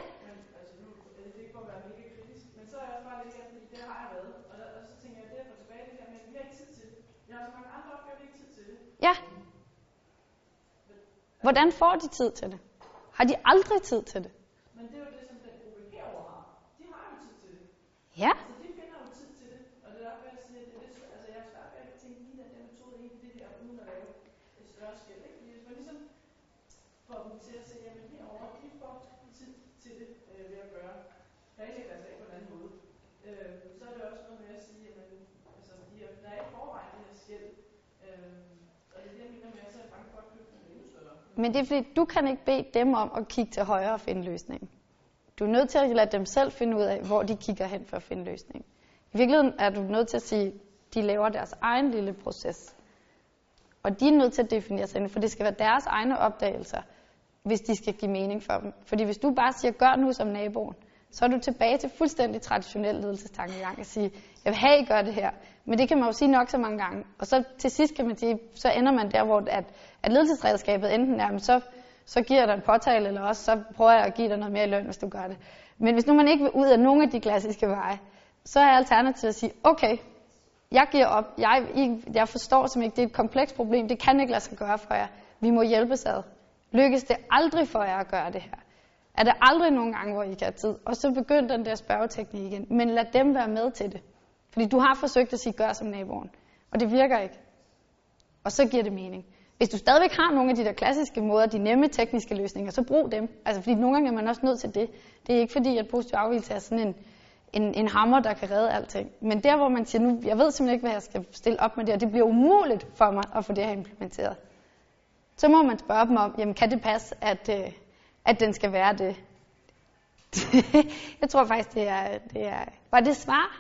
Ja. Hvordan får de tid til det? Har de aldrig tid til det? Men det er jo det, som den gruppe herovre har. De har jo tid til det. Ja. Altså, de finder jo tid til det. Og det er derfor, jeg siger, at det er lidt, altså, jeg er svært ved at tænke lige den der metode ind i det der, uden at lave et større skæld. Ikke? Fordi hvis man ligesom får dem til at se, at herovre, de får tid til det ved at gøre planlægge deres dag på en anden måde. Så er det også noget med at sige, at altså, der er i forvejen det her skæld. Og det er det, jeg mener med, at så er jeg bange for, at kløften er endnu større. Men det er fordi, du kan ikke bede dem om at kigge til højre og finde løsningen. Du er nødt til at lade dem selv finde ud af, hvor de kigger hen for at finde løsningen. I virkeligheden er du nødt til at sige, at de laver deres egen lille proces. Og de er nødt til at definere sig, for det skal være deres egne opdagelser, hvis de skal give mening for dem. Fordi hvis du bare siger, gør nu som naboen, så er du tilbage til fuldstændig traditionel ledelsestankegang at sige, jeg vil have, I gør det her. Men det kan man jo sige nok så mange gange. Og så til sidst kan man sige, så ender man der, hvor at ledelsesredskabet enten er, så giver jeg dig en påtale, eller også så prøver jeg at give dig noget mere i løn, hvis du gør det. Men hvis nu man ikke vil ud af nogle af de klassiske veje, så er alternativet at sige, okay, jeg giver op, jeg forstår simpelthen ikke, det er et komplekst problem, det kan ikke lade sig gøre for jer. Vi må hjælpes ad. Lykkes det aldrig for jer at gøre det her? Er der aldrig nogen gange, hvor I kan have tid? Og så begynd den der spørgeteknik igen. Men lad dem være med til det. Fordi du har forsøgt at sige, gør som naboen. Og det virker ikke. Og så giver det mening. Hvis du stadigvæk har nogle af de der klassiske måder, de nemme tekniske løsninger, så brug dem. Altså fordi nogle gange er man også nødt til det. Det er ikke fordi, at positiv afvigelse er sådan en hammer, der kan redde alting. Men der, hvor man siger, nu, jeg ved simpelthen ikke, hvad jeg skal stille op med det, og det bliver umuligt for mig at få det her implementeret. Så må man spørge dem om, jamen kan det passe, at den skal være det? Jeg tror faktisk, det er... Var det svar?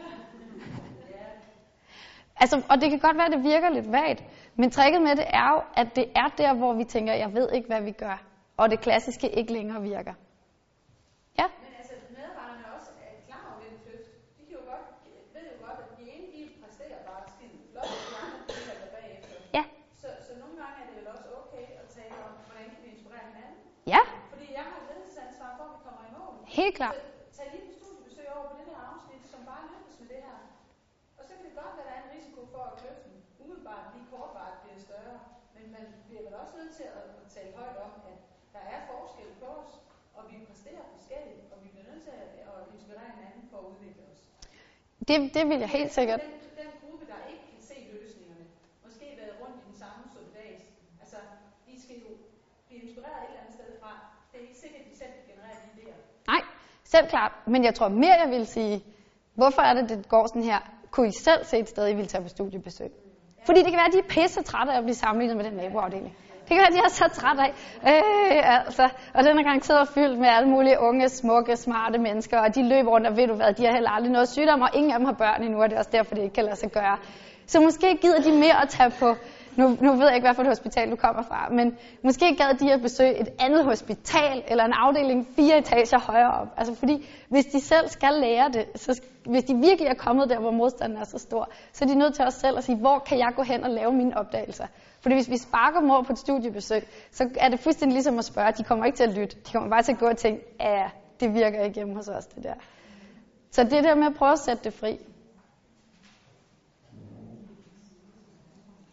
Altså, og det kan godt være, at det virker lidt vagt, men tricket med det er jo, at det er der, hvor vi tænker, jeg ved ikke, hvad vi gør, og det klassiske ikke længere virker. Ja? Men altså, medarbejderne er også klar over den kløft. De kan jo godt, ved jo godt, at de ene, de præsterer bare skide flot, og de andre, de er der bagefter. Ja. Så nogle gange er det vel også okay at tale om, hvordan kan vi inspirere hinanden? Ja. Fordi jeg har et ledelsesansvar for, at vi kommer i mål. Helt klart. Så tag lige på studiebesøg over på det her afsnit, som bare lykkes med det her. Og så kan det godt være, at der er en risiko for, at kløften umiddelbart lige kortvarigt bliver større. Men man bliver vel også nødt til at tale højt om, at der er forskel på os, og vi præsterer forskelligt, og vi bliver nødt til at inspirere hinanden for at udvikle os. Det vil jeg helt sikkert. Den gruppe, der ikke kan se løsningerne, måske været rundt i den samme soldags, altså de skal jo blive inspireret et eller andet sted fra. Det er ikke sikkert, at de selv kan generere de idéer. Nej, selv klart. Men jeg tror mere, jeg vil sige, hvorfor er det går sådan her? Kunne I selv se et sted, I vil tage på studiebesøg? Fordi det kan være, at de er pisse trætte af at blive sammenlignet med den naboafdeling. Det kan være, at de er så trætte af. Altså, og den er garanteret fyldt med alle mulige unge, smukke, smarte mennesker, og de løber rundt, og ved du hvad, de har heller aldrig noget sygdom, og ingen af dem har børn endnu, og det er også derfor, det ikke kan lade sig gøre. Så måske gider de mere at tage på, nu ved jeg ikke, hvad for et hospital du kommer fra, men måske gad de at besøge et andet hospital, eller en afdeling 4 etager højere op. Altså fordi, hvis de selv skal lære det, så hvis de virkelig er kommet der, hvor modstanden er så stor, så er de nødt til os selv at sige, hvor kan jeg gå hen og lave mine opdagelser? Fordi hvis vi sparker dem over på et studiebesøg, så er det fuldstændig ligesom at spørge, de kommer ikke til at lytte. De kommer bare til at gå og tænke, det virker ikke hjemme hos os, det der. Så det der med at prøve at sætte det fri.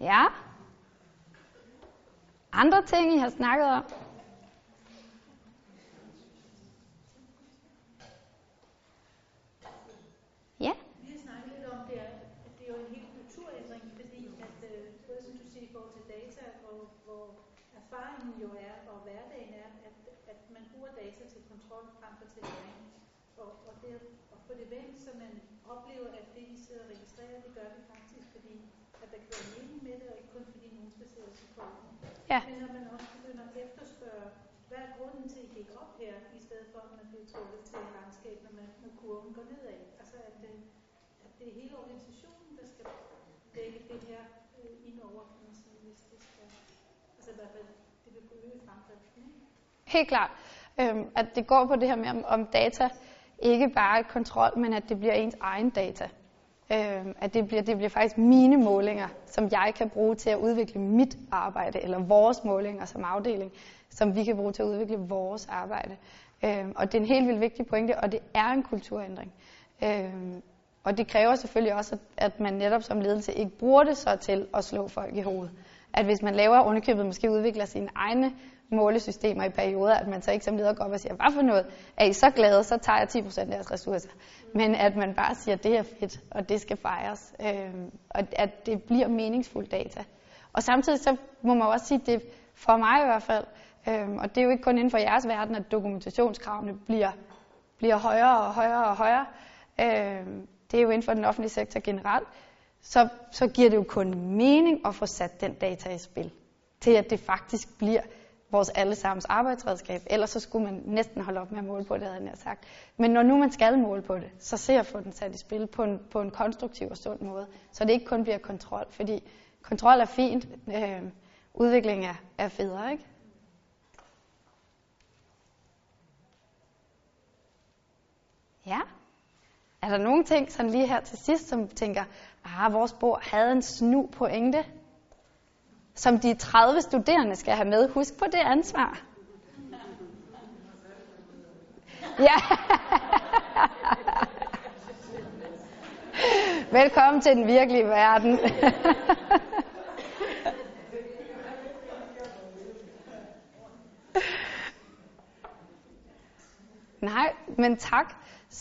Ja. Andre ting, I har snakket om? Ja. Vi har snakket lidt om det, at det er jo en hel kulturændring, fordi at både som du siger i forhold til data, hvor erfaringen jo er, og hverdagen er, at man bruger data til kontrol frem for til læring. Og det at få det vendt, så man oplever, at det, vi sidder og registrerer, det gør vi faktisk, fordi at der kan være mening med det, og ikke kun fordi nogen skal sætte sig på det. Ja. Men når man også begynder at efterspørge, hvad er grunden til, at I gik op her, i stedet for, at man bliver trukket til et landskab, når kurven går nedad. Altså, at det er hele organisationen, der skal dække det her indover, kan man sige, hvis det skal. Altså i hvert fald, det vil kunne øge fremdriften. Helt klart. At det går på det her med, om data ikke bare er kontrol, men at det bliver ens egen data. At det bliver faktisk mine målinger, som jeg kan bruge til at udvikle mit arbejde, eller vores målinger som afdeling, som vi kan bruge til at udvikle vores arbejde. Og det er en helt vildt vigtig pointe, og det er en kulturændring. Og det kræver selvfølgelig også, at man netop som ledelse ikke bruger det så til at slå folk i hovedet. At hvis man laver underkøbet, måske udvikler sine egne målesystemer i perioder, at man så ikke som leder går op og siger, hvad for noget? Er I så glade, så tager jeg 10% af jeres ressourcer. Men at man bare siger, at det er fedt, og det skal fejres. Og at det bliver meningsfuld data. Og samtidig så må man også sige, at det for mig i hvert fald, og det er jo ikke kun inden for jeres verden, at dokumentationskravene bliver højere og højere og højere. Det er jo inden for den offentlige sektor generelt. Så giver det jo kun mening at få sat den data i spil. Til at det faktisk bliver vores allesammens arbejdsredskab. Ellers så skulle man næsten holde op med at måle på det, havde jeg sagt. Men når nu man skal måle på det, så se at få den sat i spil på en konstruktiv og sund måde. Så det ikke kun bliver kontrol. Fordi kontrol er fint. Udvikling er federe, ikke? Ja. Er der nogle ting sådan lige her til sidst, som tænker, vores bord havde en snu pointe, som de 30 studerende skal have med? Husk på det ansvar. Ja. Velkommen til den virkelige verden. Nej, men tak.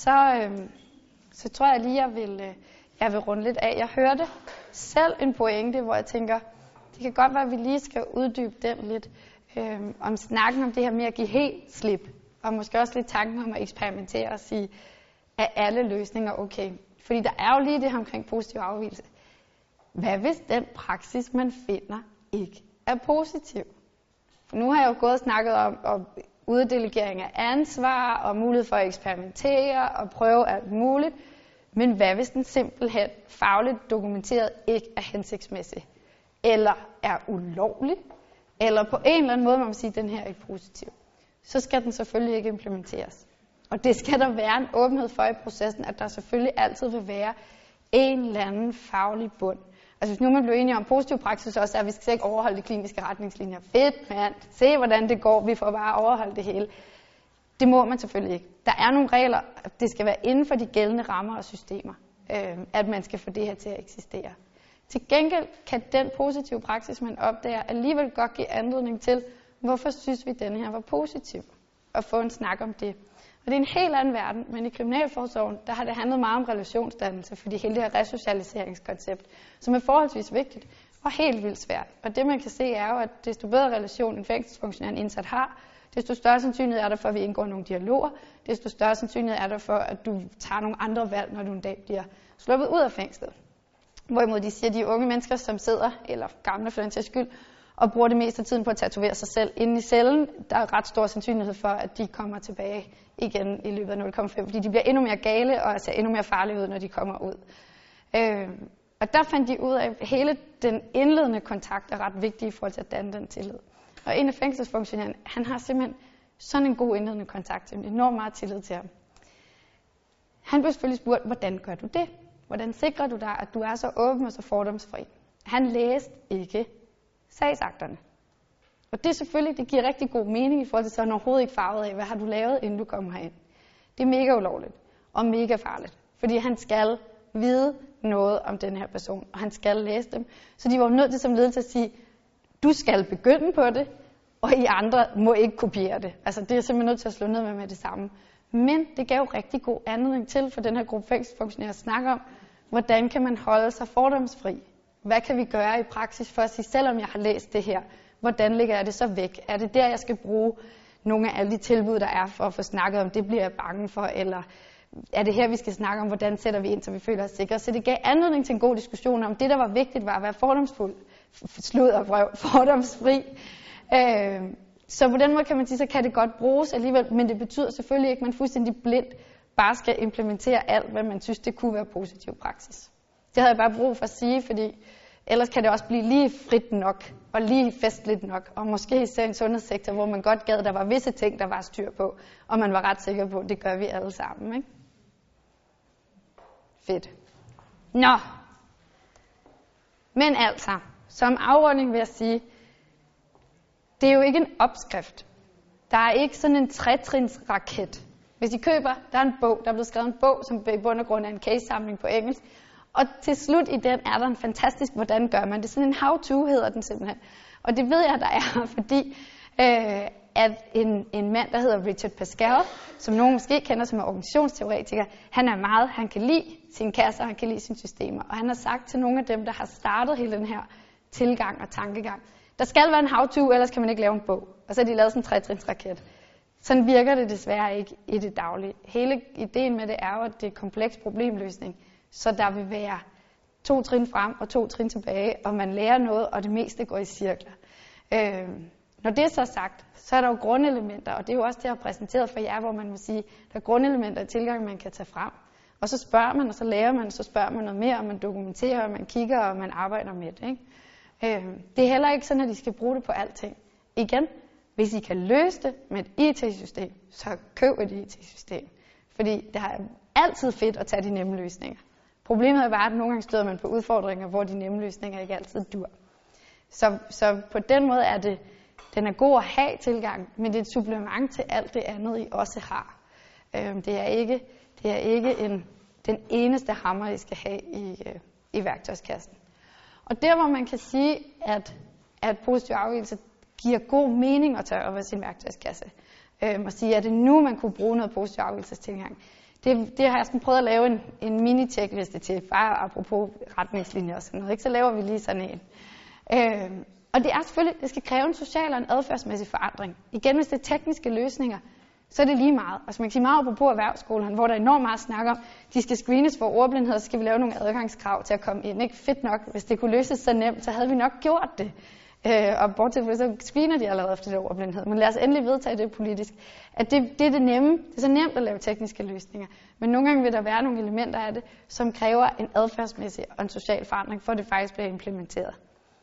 Så tror jeg lige, jeg vil runde lidt af. Jeg hørte selv en pointe, hvor jeg tænker, det kan godt være, at vi lige skal uddybe den lidt. Om snakken om det her med at give helt slip. Og måske også lidt tanken om at eksperimentere og sige, er alle løsninger okay? Fordi der er jo lige det her omkring positiv afvigelse. Hvad hvis den praksis, man finder, ikke er positiv? For nu har jeg jo gået og snakket om uddelegering af ansvar og mulighed for at eksperimentere og prøve alt muligt. Men hvad hvis den simpelthen fagligt dokumenteret ikke er hensigtsmæssig? Eller er ulovlig? Eller på en eller anden måde, man må sige, at den her er ikke positiv. Så skal den selvfølgelig ikke implementeres. Og det skal der være en åbenhed for i processen, at der selvfølgelig altid vil være en eller anden faglig bund. Altså hvis nu man bliver enige om positiv praksis også, at vi skal ikke overholde de kliniske retningslinjer. Fedt, mand. Se hvordan det går. Vi får bare overholde det hele. Det må man selvfølgelig ikke. Der er nogle regler. Det skal være inden for de gældende rammer og systemer, at man skal få det her til at eksistere. Til gengæld kan den positive praksis, man opdager, alligevel godt give anledning til, hvorfor synes vi, denne her var positiv? Og få en snak om det. Og det er en helt anden verden, men i kriminalforsorgen, der har det handlet meget om relationsdannelse, fordi hele det her resocialiseringskoncept, som er forholdsvis vigtigt og helt vildt svært. Og det man kan se er jo, at desto bedre relation en fængselsfunktionær indsat har, desto større sandsynlighed er der for, at vi indgår nogle dialoger, desto større sandsynlighed er der for, at du tager nogle andre valg, når du en dag bliver sluppet ud af fængslet. Hvorimod de siger, at de unge mennesker, som sidder, eller gamle for den sags skyld, og bruger det meste af tiden på at tatovere sig selv inde i cellen, der er ret stor sandsynlighed for, at de kommer tilbage igen i løbet af 0,5, fordi de bliver endnu mere gale og ser endnu mere farlige ud, når de kommer ud. Og der fandt de ud af, at hele den indledende kontakt er ret vigtig i forhold til at danne den tillid. Og en af fængselsfunktionærerne, han har simpelthen sådan en god indledende kontakt, enormt meget tillid til ham. Han blev selvfølgelig spurgt, hvordan gør du det? Hvordan sikrer du dig, at du er så åben og så fordomsfri? Han læste ikke sagsakterne. Og det selvfølgelig, det giver rigtig god mening i forhold til, så han overhovedet ikke farvet af, hvad har du lavet, inden du kommer herind. Det er mega ulovligt og mega farligt, fordi han skal vide noget om den her person, og han skal læse dem. Så de var nødt til som ledelse at sige, du skal begynde på det, og I andre må ikke kopiere det. Altså det er simpelthen nødt til at slå ned med det samme. Men det gav jo rigtig god anledning til for den her gruppe fængselsfunktionærer at snakke om, hvordan kan man holde sig fordomsfri? Hvad kan vi gøre i praksis for at sige, selvom jeg har læst det her, hvordan lægger jeg det så væk? Er det der, jeg skal bruge nogle af alle de tilbud, der er for at få snakket om, det bliver jeg bange for, eller er det her, vi skal snakke om, hvordan sætter vi ind, så vi føler os sikre? Så det gav anledning til en god diskussion om, det der var vigtigt, var at være fordomsfuld, fordomsfri. Så på den måde kan man sige, så kan det godt bruges alligevel, men det betyder selvfølgelig ikke, at man fuldstændig blindt bare skal implementere alt, hvad man synes, det kunne være positiv praksis. Det havde jeg bare brug for at sige, fordi ellers kan det også blive lige frit nok, og lige festligt nok, og måske især en sundhedssektor, hvor man godt gad, der var visse ting, der var styr på, og man var ret sikker på, det gør vi alle sammen, ikke? Fedt. Nå. Men altså, som afrunding vil jeg sige, det er jo ikke en opskrift. Der er ikke sådan en 3-trins-raket. Hvis I køber, der er en bog, der er blevet skrevet en bog, som i bund og grund er en case-samling på engelsk, og til slut i den er der en fantastisk, hvordan gør man det. Sådan en how-to hedder den simpelthen. Og det ved jeg, der er, fordi at en mand, der hedder Richard Pascal, som nogen måske kender som organisationsteoretiker, han kan lide sine kasser, han kan lide sine systemer. Og han har sagt til nogle af dem, der har startet hele den her tilgang og tankegang, der skal være en how-to, ellers kan man ikke lave en bog. Og så har de lavet sådan en 3-trins-raket. Sådan virker det desværre ikke i det daglige. Hele ideen med det er jo, at det er kompleks problemløsning. Så der vil være 2 trin frem og 2 trin tilbage, og man lærer noget, og det meste går i cirkler. Når det er så sagt, så er der jo grundelementer, og det er jo også det, jeg har præsenteret for jer, hvor man må sige, der er grundelementer i tilgangen, man kan tage frem. Og så spørger man, og så lærer man, og så spørger man noget mere, og man dokumenterer, og man kigger, og man arbejder med det. Ikke? Det er heller ikke sådan, at I skal bruge det på alting. Igen, hvis I kan løse det med et IT-system, så køb et IT-system. Fordi det er altid fedt at tage de nemme løsninger. Problemet er bare, at nogle gange støder man på udfordringer, hvor de nemme løsninger ikke altid dur. Så på den måde er den er god at have tilgang, men det er et supplement til alt det andet, I også har. Det er ikke den eneste hammer, I skal have i værktøjskassen. Og der, hvor man kan sige, at positiv afvigelse giver god mening at tage op af sin værktøjskasse, og sige, at det nu, man kunne bruge noget positiv afvigelsestilgang. Det har jeg sådan prøvet at lave en mini-checkliste til, bare apropos retningslinjer og sådan noget. Ikke? Så laver vi lige sådan en. Og det er selvfølgelig, det skal kræve en social og en adfærdsmæssig forandring. Igen, hvis det er tekniske løsninger, så er det lige meget. Altså man kan sige meget apropos erhvervsskolen, hvor der er enormt meget snak om, de skal screenes for ordblindhed, så skal vi lave nogle adgangskrav til at komme ind. Ikke fedt nok, hvis det kunne løses så nemt, så havde vi nok gjort det. Og bortset fra det, så screener de allerede efter det ordblindhed. Men lad os endelig vedtage det politisk. At det er det nemme. Det er så nemt at lave tekniske løsninger. Men nogle gange vil der være nogle elementer af det, som kræver en adfærdsmæssig og en social forandring, for at det faktisk bliver implementeret.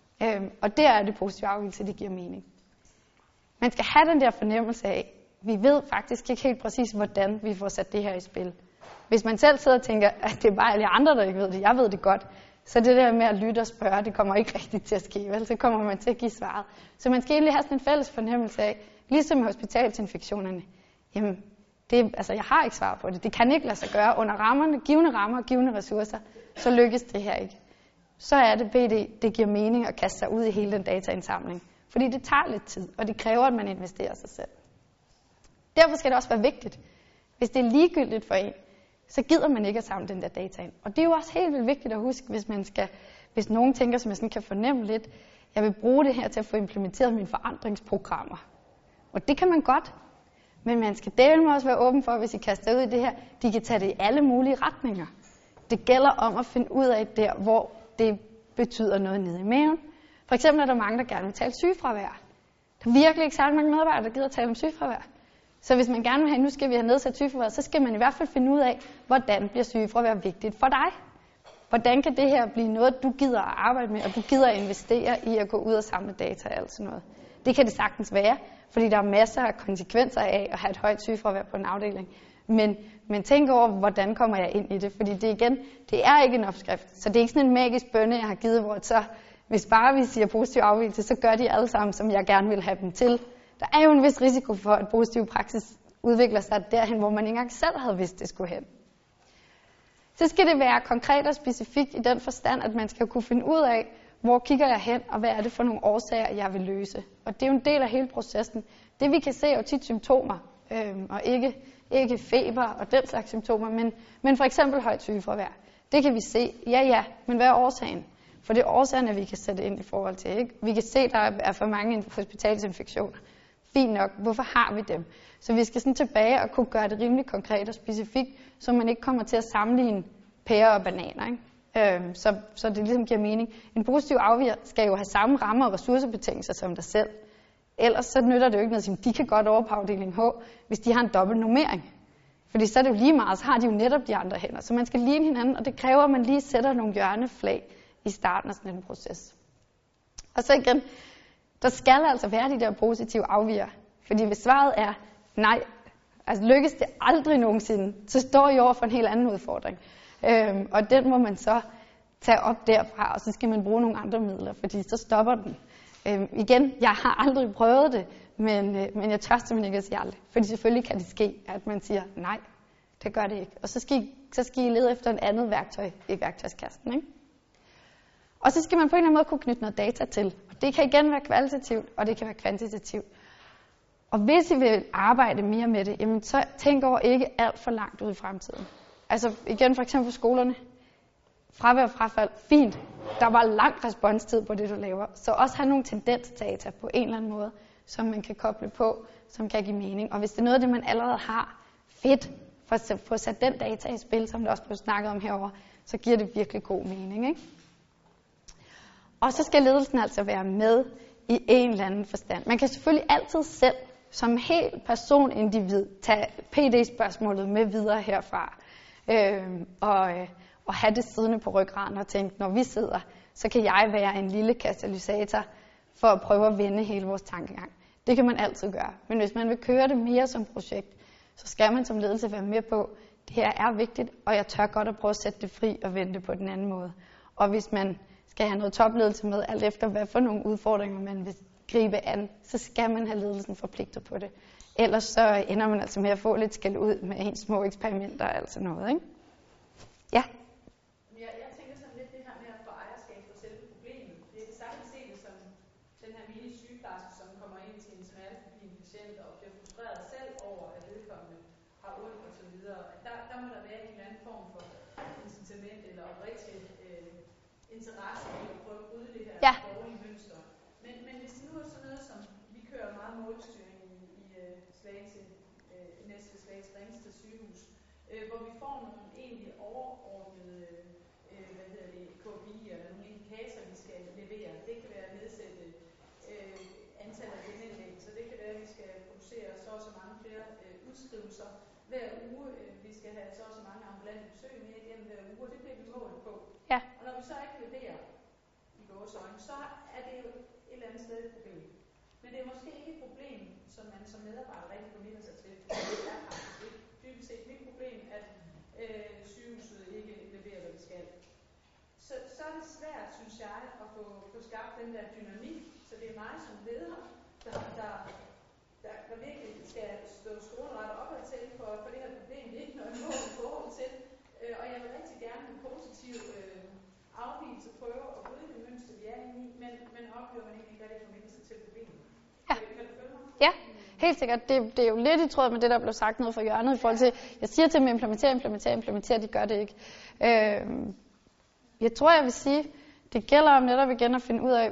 Og der er det positive afvigelse, det giver mening. Man skal have den der fornemmelse af, vi ved faktisk ikke helt præcis, hvordan vi får sat det her i spil. Hvis man selv sidder og tænker, at det er bare alle andre, der ikke ved det, jeg ved det godt, så det der med at lytte og spørge, det kommer ikke rigtigt til at ske, vel? Så kommer man til at give svaret. Så man skal egentlig have sådan en fælles fornemmelse af, ligesom med hospitalsinfektionerne, jamen, jeg har ikke svaret på det. Det kan ikke lade sig gøre under givne rammer og givne ressourcer, så lykkes det her ikke. Så er det BD, det giver mening at kaste sig ud i hele den dataindsamling. Fordi det tager lidt tid, og det kræver, at man investerer sig selv. Derfor skal det også være vigtigt. Hvis det er ligegyldigt for en, så gider man ikke at samle den der data ind. Og det er jo også helt vildt vigtigt at huske, hvis nogen tænker, som jeg sådan kan fornemme lidt, jeg vil bruge det her til at få implementeret mine forandringsprogrammer. Og det kan man godt, men man skal dele også være åben for, hvis I kaster ud i det her, de kan tage det i alle mulige retninger. Det gælder om at finde ud af der, hvor det betyder noget nede i maven. For eksempel er der mange, der gerne vil tale sygefravær. Der er virkelig ikke særlig mange medarbejdere, der gider tale om sygefravær. Så hvis man gerne vil have, nu skal vi have nedsat sygefravær, så skal man i hvert fald finde ud af, hvordan bliver sygefravær vigtigt for dig. Hvordan kan det her blive noget, du gider at arbejde med, og du gider at investere i at gå ud og samle data og alt sådan noget. Det kan det sagtens være, fordi der er masser af konsekvenser af at have et højt sygefravær på en afdeling. Men tænk over, hvordan kommer jeg ind i det, fordi det er ikke en opskrift. Så det er ikke sådan en magisk bønne, jeg har givet, hvor så, hvis bare vi siger positiv afvigelse, så gør de alle sammen, som jeg gerne vil have dem til. Der er jo en vis risiko for, at positiv praksis udvikler sig derhen, hvor man ikke engang selv havde vidst, det skulle hen. Så skal det være konkret og specifikt i den forstand, at man skal kunne finde ud af, hvor kigger jeg hen, og hvad er det for nogle årsager, jeg vil løse. Og det er jo en del af hele processen. Det vi kan se er jo tit symptomer, og ikke feber og den slags symptomer, men for eksempel højt sygefravær. Det kan vi se, ja, men hvad er årsagen? For det er årsagerne, vi kan sætte ind i forhold til. Ikke? Vi kan se, at der er for mange hospitalsinfektioner. Fint nok, hvorfor har vi dem? Så vi skal sådan tilbage og kunne gøre det rimelig konkret og specifikt, så man ikke kommer til at sammenligne pærer og bananer. Ikke? Så det ligesom giver mening. En positiv afviger skal jo have samme rammer og ressourcebetingelser som dig selv. Ellers så nytter det jo ikke noget at sige, de kan godt over på afdeling H, hvis de har en dobbelt normering. Fordi så er det jo lige meget, så har de jo netop de andre hænder. Så man skal ligne hinanden, og det kræver, at man lige sætter nogle hjørneflag i starten af sådan en proces. Og så igen, der skal altså være de der positive afviger. Fordi hvis svaret er nej, altså lykkes det aldrig nogensinde, så står I over for en helt anden udfordring. Og den må man så tage op derfra, og så skal man bruge nogle andre midler, fordi så stopper den. Igen, jeg har aldrig prøvet det, men jeg tør simpelthen ikke at sige aldrig. Fordi selvfølgelig kan det ske, at man siger nej, det gør det ikke. Og så skal I lede efter et andet værktøj i værktøjskassen. Ikke? Og så skal man på en eller anden måde kunne knytte noget data til. Og det kan igen være kvalitativt, og det kan være kvantitativt. Og hvis I vil arbejde mere med det, jamen så tænk over ikke alt for langt ud i fremtiden. Altså igen for eksempel for skolerne. Fravær og frafald, fint. Der var lang responstid på det, du laver. Så også have nogle tendensdata på en eller anden måde, som man kan koble på, som kan give mening. Og hvis det er noget af det, man allerede har, fedt, for at få sat den data i spil, som der også blev snakket om herover, så giver det virkelig god mening. Ikke? Og så skal ledelsen altså være med i en eller anden forstand. Man kan selvfølgelig altid selv, som helt personindivid, tage PD-spørgsmålet med videre herfra. Og have det siddende på ryggraden og tænke, når vi sidder, så kan jeg være en lille katalysator for at prøve at vende hele vores tankegang. Det kan man altid gøre. Men hvis man vil køre det mere som projekt, så skal man som ledelse være med på, det her er vigtigt, og jeg tør godt at prøve at sætte det fri og vende det på den anden måde. Og hvis man skal have noget topledelse med, alt efter hvad for nogle udfordringer man vil gribe an, så skal man have ledelsen forpligtet på det. Ellers så ender man altså med at få lidt skæld ud med ens små eksperimenter og alt sådan noget. Ikke? Ja. Jeg tænker sådan lidt det her med at få ejerskab for selve problemet. Det er sagtens se det som den her mini-sygeplejerske, som kommer ind til en smerteforbi patient og bliver frustreret selv over, at vedkommende har ondt og så videre. Der må der være en eller anden form for incitament eller oprigtig interesse i at prøve at bryde det her dårlige mønster. Men hvis det nu er sådan noget, som vi kører meget målstyring i Slagelse, Næstved Slagelse Ringsted sygehus, hvor vi får nogle egentlig overordnede KPI eller nogle indikatorer, vi skal levere. Det kan være at nedsætte antallet af genindlæggelser, det kan være, at vi skal producere så og så mange flere udskrivelser hver uge, vi skal have så og så mange ambulante besøg mere igennem hver uge, og det bliver vi målt på. Ja. Og når vi så ikke leverer i vores øjne, så er det jo et eller andet sted et problem. Men det er måske ikke et problem, som man som medarbejder rigtig committer sig til. Det er faktisk ikke dybest set mit problem, at sygehuset ikke leverer, hvad det skal. Så er det svært, synes jeg, at få skabt den der dynamik. Så det er mig som leder, der virkelig skal stå skoleret opad til for det her problem, det er ikke noget mål i forhold til. Og jeg vil rigtig gerne en positiv afvigelse prøve at bryde det mønster, vi er inde i, men oplever man egentlig, hvad det formidler sig til problemet. Ja. Kan du følge mig? Ja, helt sikkert. Det er jo lidt i tråd med det, der blev sagt noget fra hjørnet i forhold til, jeg siger til dem, implementere, de gør det ikke. Jeg tror, jeg vil sige, det gælder om netop igen at finde ud af,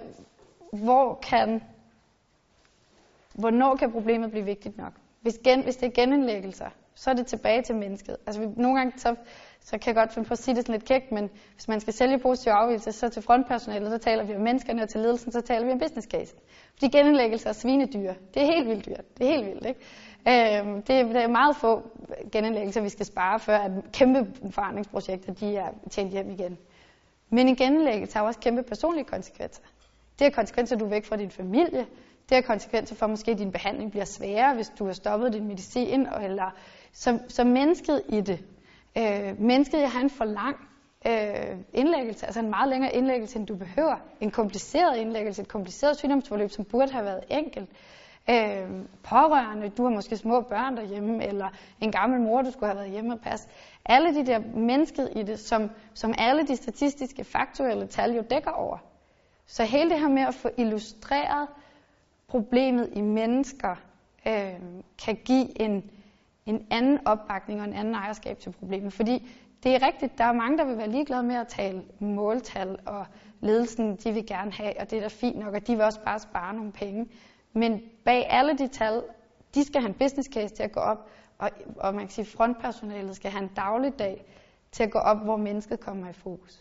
hvornår kan problemet blive vigtigt nok. Hvis det er genindlæggelser, så er det tilbage til mennesket. Altså nogle gange så kan jeg godt finde på at sige det sådan lidt kægt, men hvis man skal sælge positiv afvigelse, så til frontpersonalet, så taler vi om menneskerne, og til ledelsen, så taler vi om business case. Fordi genindlæggelser er svinedyr. Det er helt vildt dyrt. Det er helt vildt, ikke? Det er meget få genindlæggelser, vi skal spare, før at kæmpe forandringsprojekter, de er tjent hjem igen. Men en genindlæggelse har også kæmpe personlige konsekvenser. Det har konsekvenser, du er væk fra din familie. Det har konsekvenser for, at måske din behandling bliver sværere, hvis du har stoppet din medicin. Eller, så mennesket i det. Mennesket i at have en for lang indlæggelse, altså en meget længere indlæggelse, end du behøver. En kompliceret indlæggelse, et kompliceret sygdomsforløb, som burde have været enkelt. Pårørende, du har måske små børn derhjemme, eller en gammel mor, du skulle have været hjemme og passe. Alle de der mennesker i det, som alle de statistiske, faktuelle tal jo dækker over. Så hele det her med at få illustreret problemet i mennesker, kan give en anden opbakning og en anden ejerskab til problemet. Fordi det er rigtigt, der er mange, der vil være ligeglade med at tale måltal, og ledelsen, de vil gerne have, og det er da fint nok, og de vil også bare spare nogle penge. Men bag alle de tal, de skal have en business case til at gå op, og man kan sige, frontpersonalet skal have en dagligdag til at gå op, hvor mennesket kommer i fokus.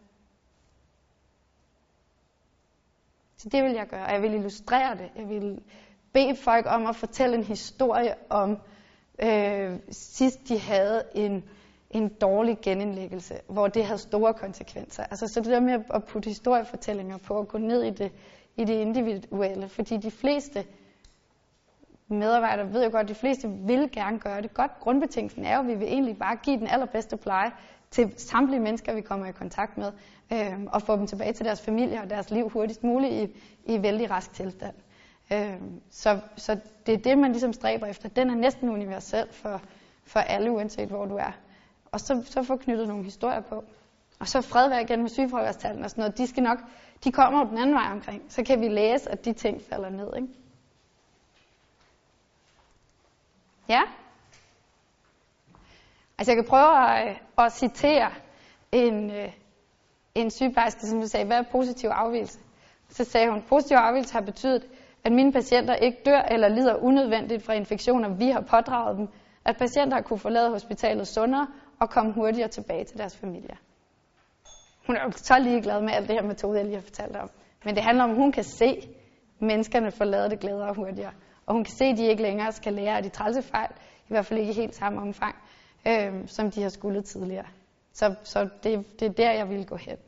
Så det vil jeg gøre, og jeg vil illustrere det. Jeg vil bede folk om at fortælle en historie om, sidst de havde en dårlig genindlæggelse, hvor det havde store konsekvenser. Altså, så det der med at putte historiefortællinger på, og gå ned i det individuelle, fordi de fleste medarbejdere ved jo godt, at de fleste vil gerne gøre det godt. Grundbetingelsen er jo, at vi vil egentlig bare give den allerbedste pleje til samtlige mennesker, vi kommer i kontakt med, og få dem tilbage til deres familie og deres liv hurtigst muligt i vældig rask tilstand. Så det er det, man ligesom stræber efter. Den er næsten universel for alle, uanset hvor du er. Og så få knyttet nogle historier på. Og så fred være igen med sygefraværstallene og sådan noget. De kommer jo den anden vej omkring. Så kan vi læse, at de ting falder ned, ikke? Ja? Altså jeg kan prøve at citere en sygeplejerske, som sagde, hvad er positiv afvigelse? Så sagde hun, positiv afvigelse har betydet, at mine patienter ikke dør eller lider unødvendigt fra infektioner, vi har pådraget dem. At patienter har kunne forlade hospitalet sundere og komme hurtigere tilbage til deres familier. Hun er jo så ligeglad med alt det her metode, jeg lige har fortalt om. Men det handler om, at hun kan se menneskerne forlade det glædere og hurtigere. Og hun kan se, at de ikke længere skal lære af de trælse fejl, i hvert fald ikke i helt samme omfang, som de har skulle tidligere. Så det er der, jeg vil gå hen.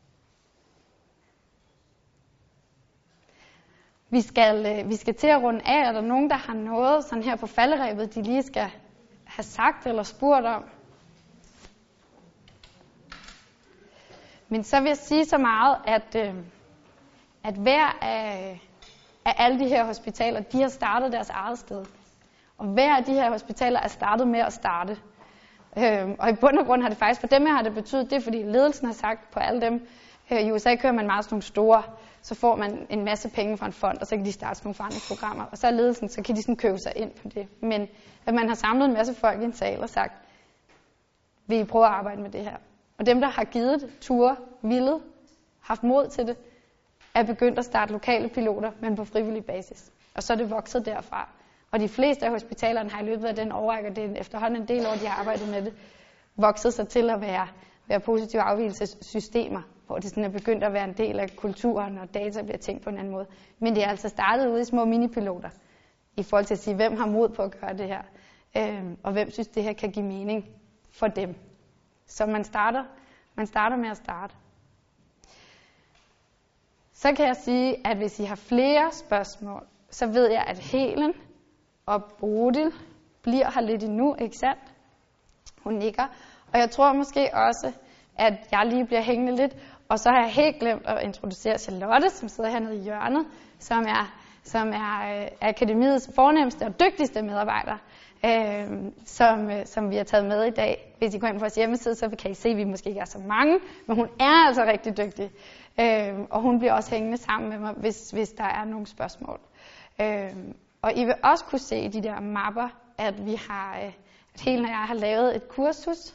Vi skal til at runde af. Er der nogen, der har noget sådan her på falderebet, de lige skal have sagt eller spurgt om? Men så vil jeg sige så meget, at hver af alle de her hospitaler, de har startet deres eget sted. Og hver af de her hospitaler er startet med at starte. Og i bund og grund har det faktisk, for dem her har det betydet, det er fordi ledelsen har sagt på alle dem, i USA kører man meget sådan nogle store, så får man en masse penge fra en fond, og så kan de starte sådan nogle forandringsprogrammer. Og så er ledelsen, så kan de sådan købe sig ind på det. Men at man har samlet en masse folk i en sal og sagt, vil I prøve at arbejde med det her? Og dem, der har givet det, ture, villet, haft mod til det, er begyndt at starte lokale piloter, men på frivillig basis. Og så er det vokset derfra. Og de fleste af hospitalerne har i løbet af den årrække, det er efterhånden en del år, de har arbejdet med det, vokset sig til at være positive afvigelsessystemer, hvor det sådan er begyndt at være en del af kulturen, og data bliver tænkt på en anden måde. Men det er altså startet ude i små minipiloter, i forhold til at sige, hvem har mod på at gøre det her, og hvem synes, det her kan give mening for dem. Så man starter med at starte. Så kan jeg sige, at hvis I har flere spørgsmål, så ved jeg, at Helen og Bodil bliver her lidt endnu, ikke sandt? Hun nikker. Og jeg tror måske også, at jeg lige bliver hængende lidt. Og så har jeg helt glemt at introducere Charlotte, som sidder hernede i hjørnet, som er akademiets fornemmeste og dygtigste medarbejder, som vi har taget med i dag. Hvis I går ind på vores hjemmeside, så kan I se, at vi måske ikke er så mange, men hun er altså rigtig dygtig. Og hun bliver også hængende sammen med mig, hvis der er nogle spørgsmål. Og I vil også kunne se i de der mapper, at at Helen og jeg har lavet et kursus,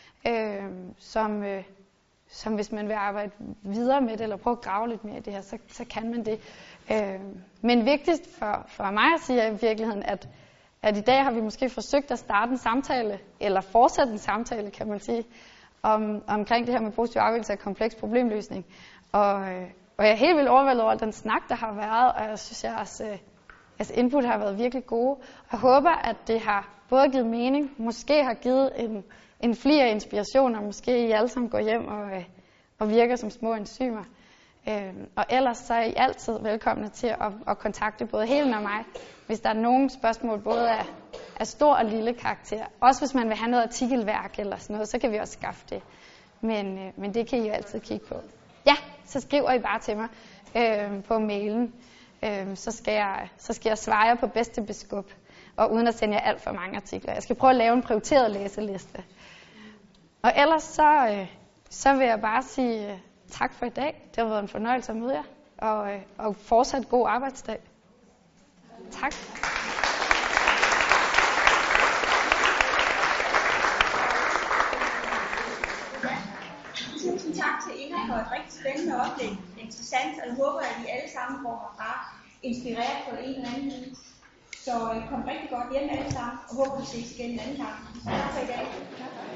som hvis man vil arbejde videre med det, eller prøve at grave lidt mere i det her, så kan man det. Men vigtigst for mig at sige er i virkeligheden, at i dag har vi måske forsøgt at starte en samtale, eller fortsætte en samtale, kan man sige, omkring det her med positiv afvigelse og kompleks problemløsning. Og jeg er helt vildt overvældet over den snak, der har været, og jeg synes, jeres input har været virkelig gode. Jeg håber, at det har både givet mening, måske har givet en fli af inspiration, og måske I alle sammen går hjem og virker som små enzymer. Og ellers så er I altid velkomne til at kontakte både Helen og mig, hvis der er nogle spørgsmål, både af stor og lille karakter. Også hvis man vil have noget artikelværk eller sådan noget, så kan vi også skaffe det. Men det kan I jo altid kigge på. Ja, så skriver I bare til mig på mailen. så skal jeg svare jer på bedste beskub, og uden at sende jer alt for mange artikler. Jeg skal prøve at lave en prioriteret læseliste. Og ellers så vil jeg bare sige tak for i dag. Det har været en fornøjelse at møde jer, og fortsat god arbejdsdag. Tak. Tusind tak til Inger for et rigtig spændende oplæg. Interessant, og jeg håber, at I alle sammen går herfra inspireret på en eller anden vis. Så kom rigtig godt hjem alle sammen, og håber, vi ses igen en anden gang. Tak for i dag.